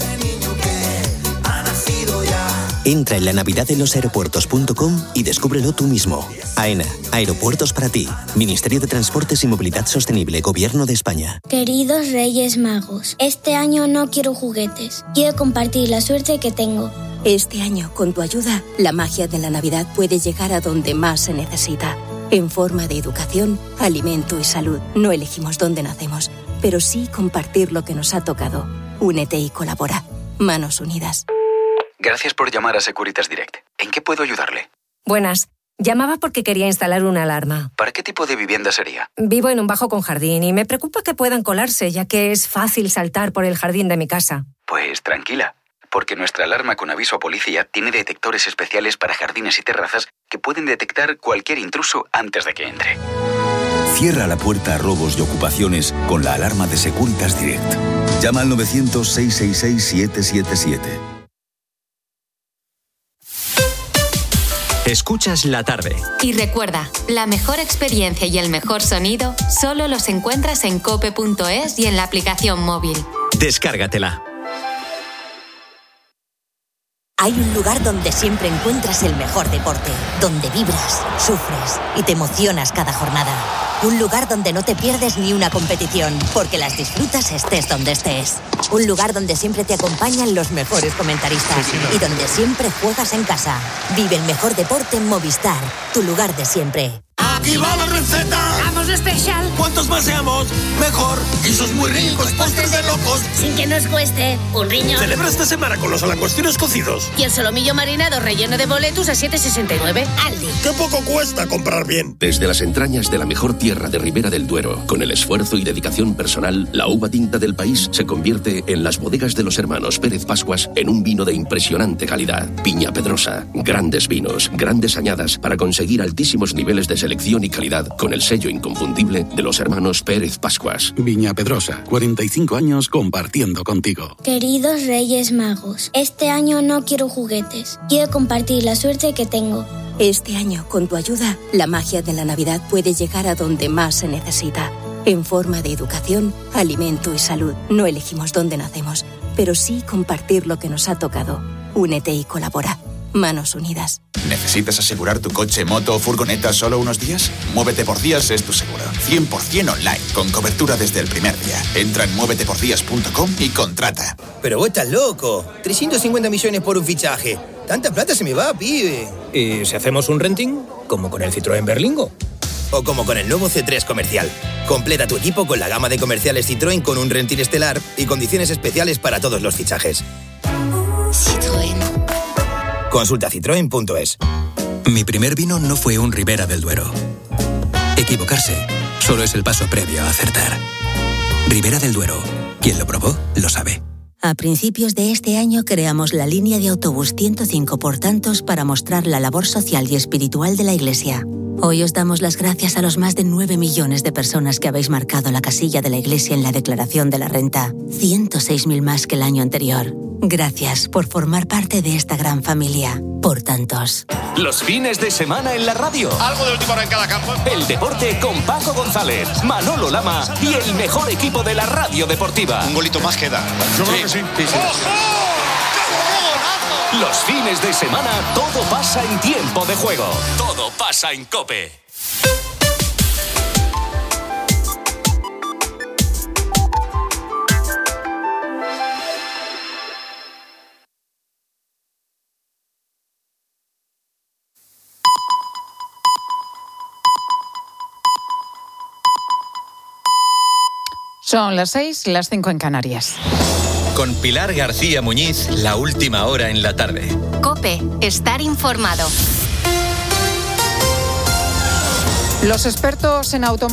Entra en la navidad de los aeropuertos punto com y descúbrelo tú mismo. AENA, Aeropuertos para ti. Ministerio de Transportes y Movilidad Sostenible, Gobierno de España. Queridos Reyes Magos, este año no quiero juguetes. Quiero compartir la suerte que tengo. Este año, con tu ayuda, la magia de la Navidad puede llegar a donde más se necesita. En forma de educación, alimento y salud. No elegimos dónde nacemos, pero sí compartir lo que nos ha tocado. Únete y colabora. Manos unidas. Gracias por llamar a Securitas Direct. ¿En qué puedo ayudarle? Buenas. Llamaba porque quería instalar una alarma. ¿Para qué tipo de vivienda sería? Vivo en un bajo con jardín y me preocupa que puedan colarse, ya que es fácil saltar por el jardín de mi casa. Pues tranquila, porque nuestra alarma con aviso a policía tiene detectores especiales para jardines y terrazas que pueden detectar cualquier intruso antes de que entre. Cierra la puerta a robos y ocupaciones con la alarma de Securitas Direct. Llama al novecientos, seiscientos sesenta y seis, siete siete siete. Escuchas La Tarde. Y recuerda, la mejor experiencia y el mejor sonido solo los encuentras en cope punto es y en la aplicación móvil. Descárgatela. Hay un lugar donde siempre encuentras el mejor deporte, donde vibras, sufres y te emocionas cada jornada. Un lugar donde no te pierdes ni una competición, porque las disfrutas estés donde estés. Un lugar donde siempre te acompañan los mejores comentaristas y donde siempre juegas en casa. Vive el mejor deporte en Movistar, tu lugar de siempre. ¡Aquí va la receta! ¡Vamos especial! ¡Cuantos más seamos, mejor! ¡Guisos muy ricos, postres de locos! Sin que nos cueste un riñón. Celebra esta semana con los alacuestiones cocidos. Y el solomillo marinado relleno de boletus a siete sesenta y nueve. Aldi. ¡Qué poco cuesta comprar bien! Desde las entrañas de la mejor tierra de Ribera del Duero, con el esfuerzo y dedicación personal, la uva tinta del país se convierte en las bodegas de los hermanos Pérez Pascuas en un vino de impresionante calidad. Viña Pedrosa. Grandes vinos, grandes añadas para conseguir altísimos niveles de selección y calidad con el sello inconfundible de los hermanos Pérez Pascuas. Viña Pedrosa, cuarenta y cinco años compartiendo contigo. Queridos Reyes Magos, este año no quiero juguetes. Quiero compartir la suerte que tengo. Este año, con tu ayuda, la magia de la Navidad puede llegar a donde más se necesita. En forma de educación, alimento y salud. No elegimos dónde nacemos, pero sí compartir lo que nos ha tocado. Únete y colabora. Manos unidas. ¿Necesitas asegurar tu coche, moto o furgoneta solo unos días? Muévete por días es tu seguro. cien por ciento online, con cobertura desde el primer día. Entra en muévete por días punto com y contrata. Pero vos estás loco. trescientos cincuenta millones por un fichaje. Tanta plata se me va, pibe. ¿Y si hacemos un renting? Como con el Citroën Berlingo. O como con el nuevo C tres Comercial. Completa tu equipo con la gama de comerciales Citroën con un renting estelar y condiciones especiales para todos los fichajes. Citroën. Consulta citroen punto es. Mi primer vino no fue un Ribera del Duero. Equivocarse solo es el paso previo a acertar. Ribera del Duero. Quien lo probó, lo sabe. A principios de este año creamos la línea de autobús ciento cinco por tantos para mostrar la labor social y espiritual de la Iglesia. Hoy os damos las gracias a los más de nueve millones de personas que habéis marcado la casilla de la Iglesia en la declaración de la renta, ciento seis mil más que el año anterior. Gracias por formar parte de esta gran familia. Por tantos. Los fines de semana en la radio. Algo de última hora en cada campo. El deporte con Paco González, Manolo Lama y el mejor equipo de la radio deportiva. Un golito más queda. Yo creo que sí. sí, sí. Los fines de semana todo pasa en Tiempo de Juego. Todo pasa en COPE. Son las seis, las cinco en Canarias. Con Pilar García Muñiz, la última hora en la tarde. COPE, estar informado. Los expertos en automóviles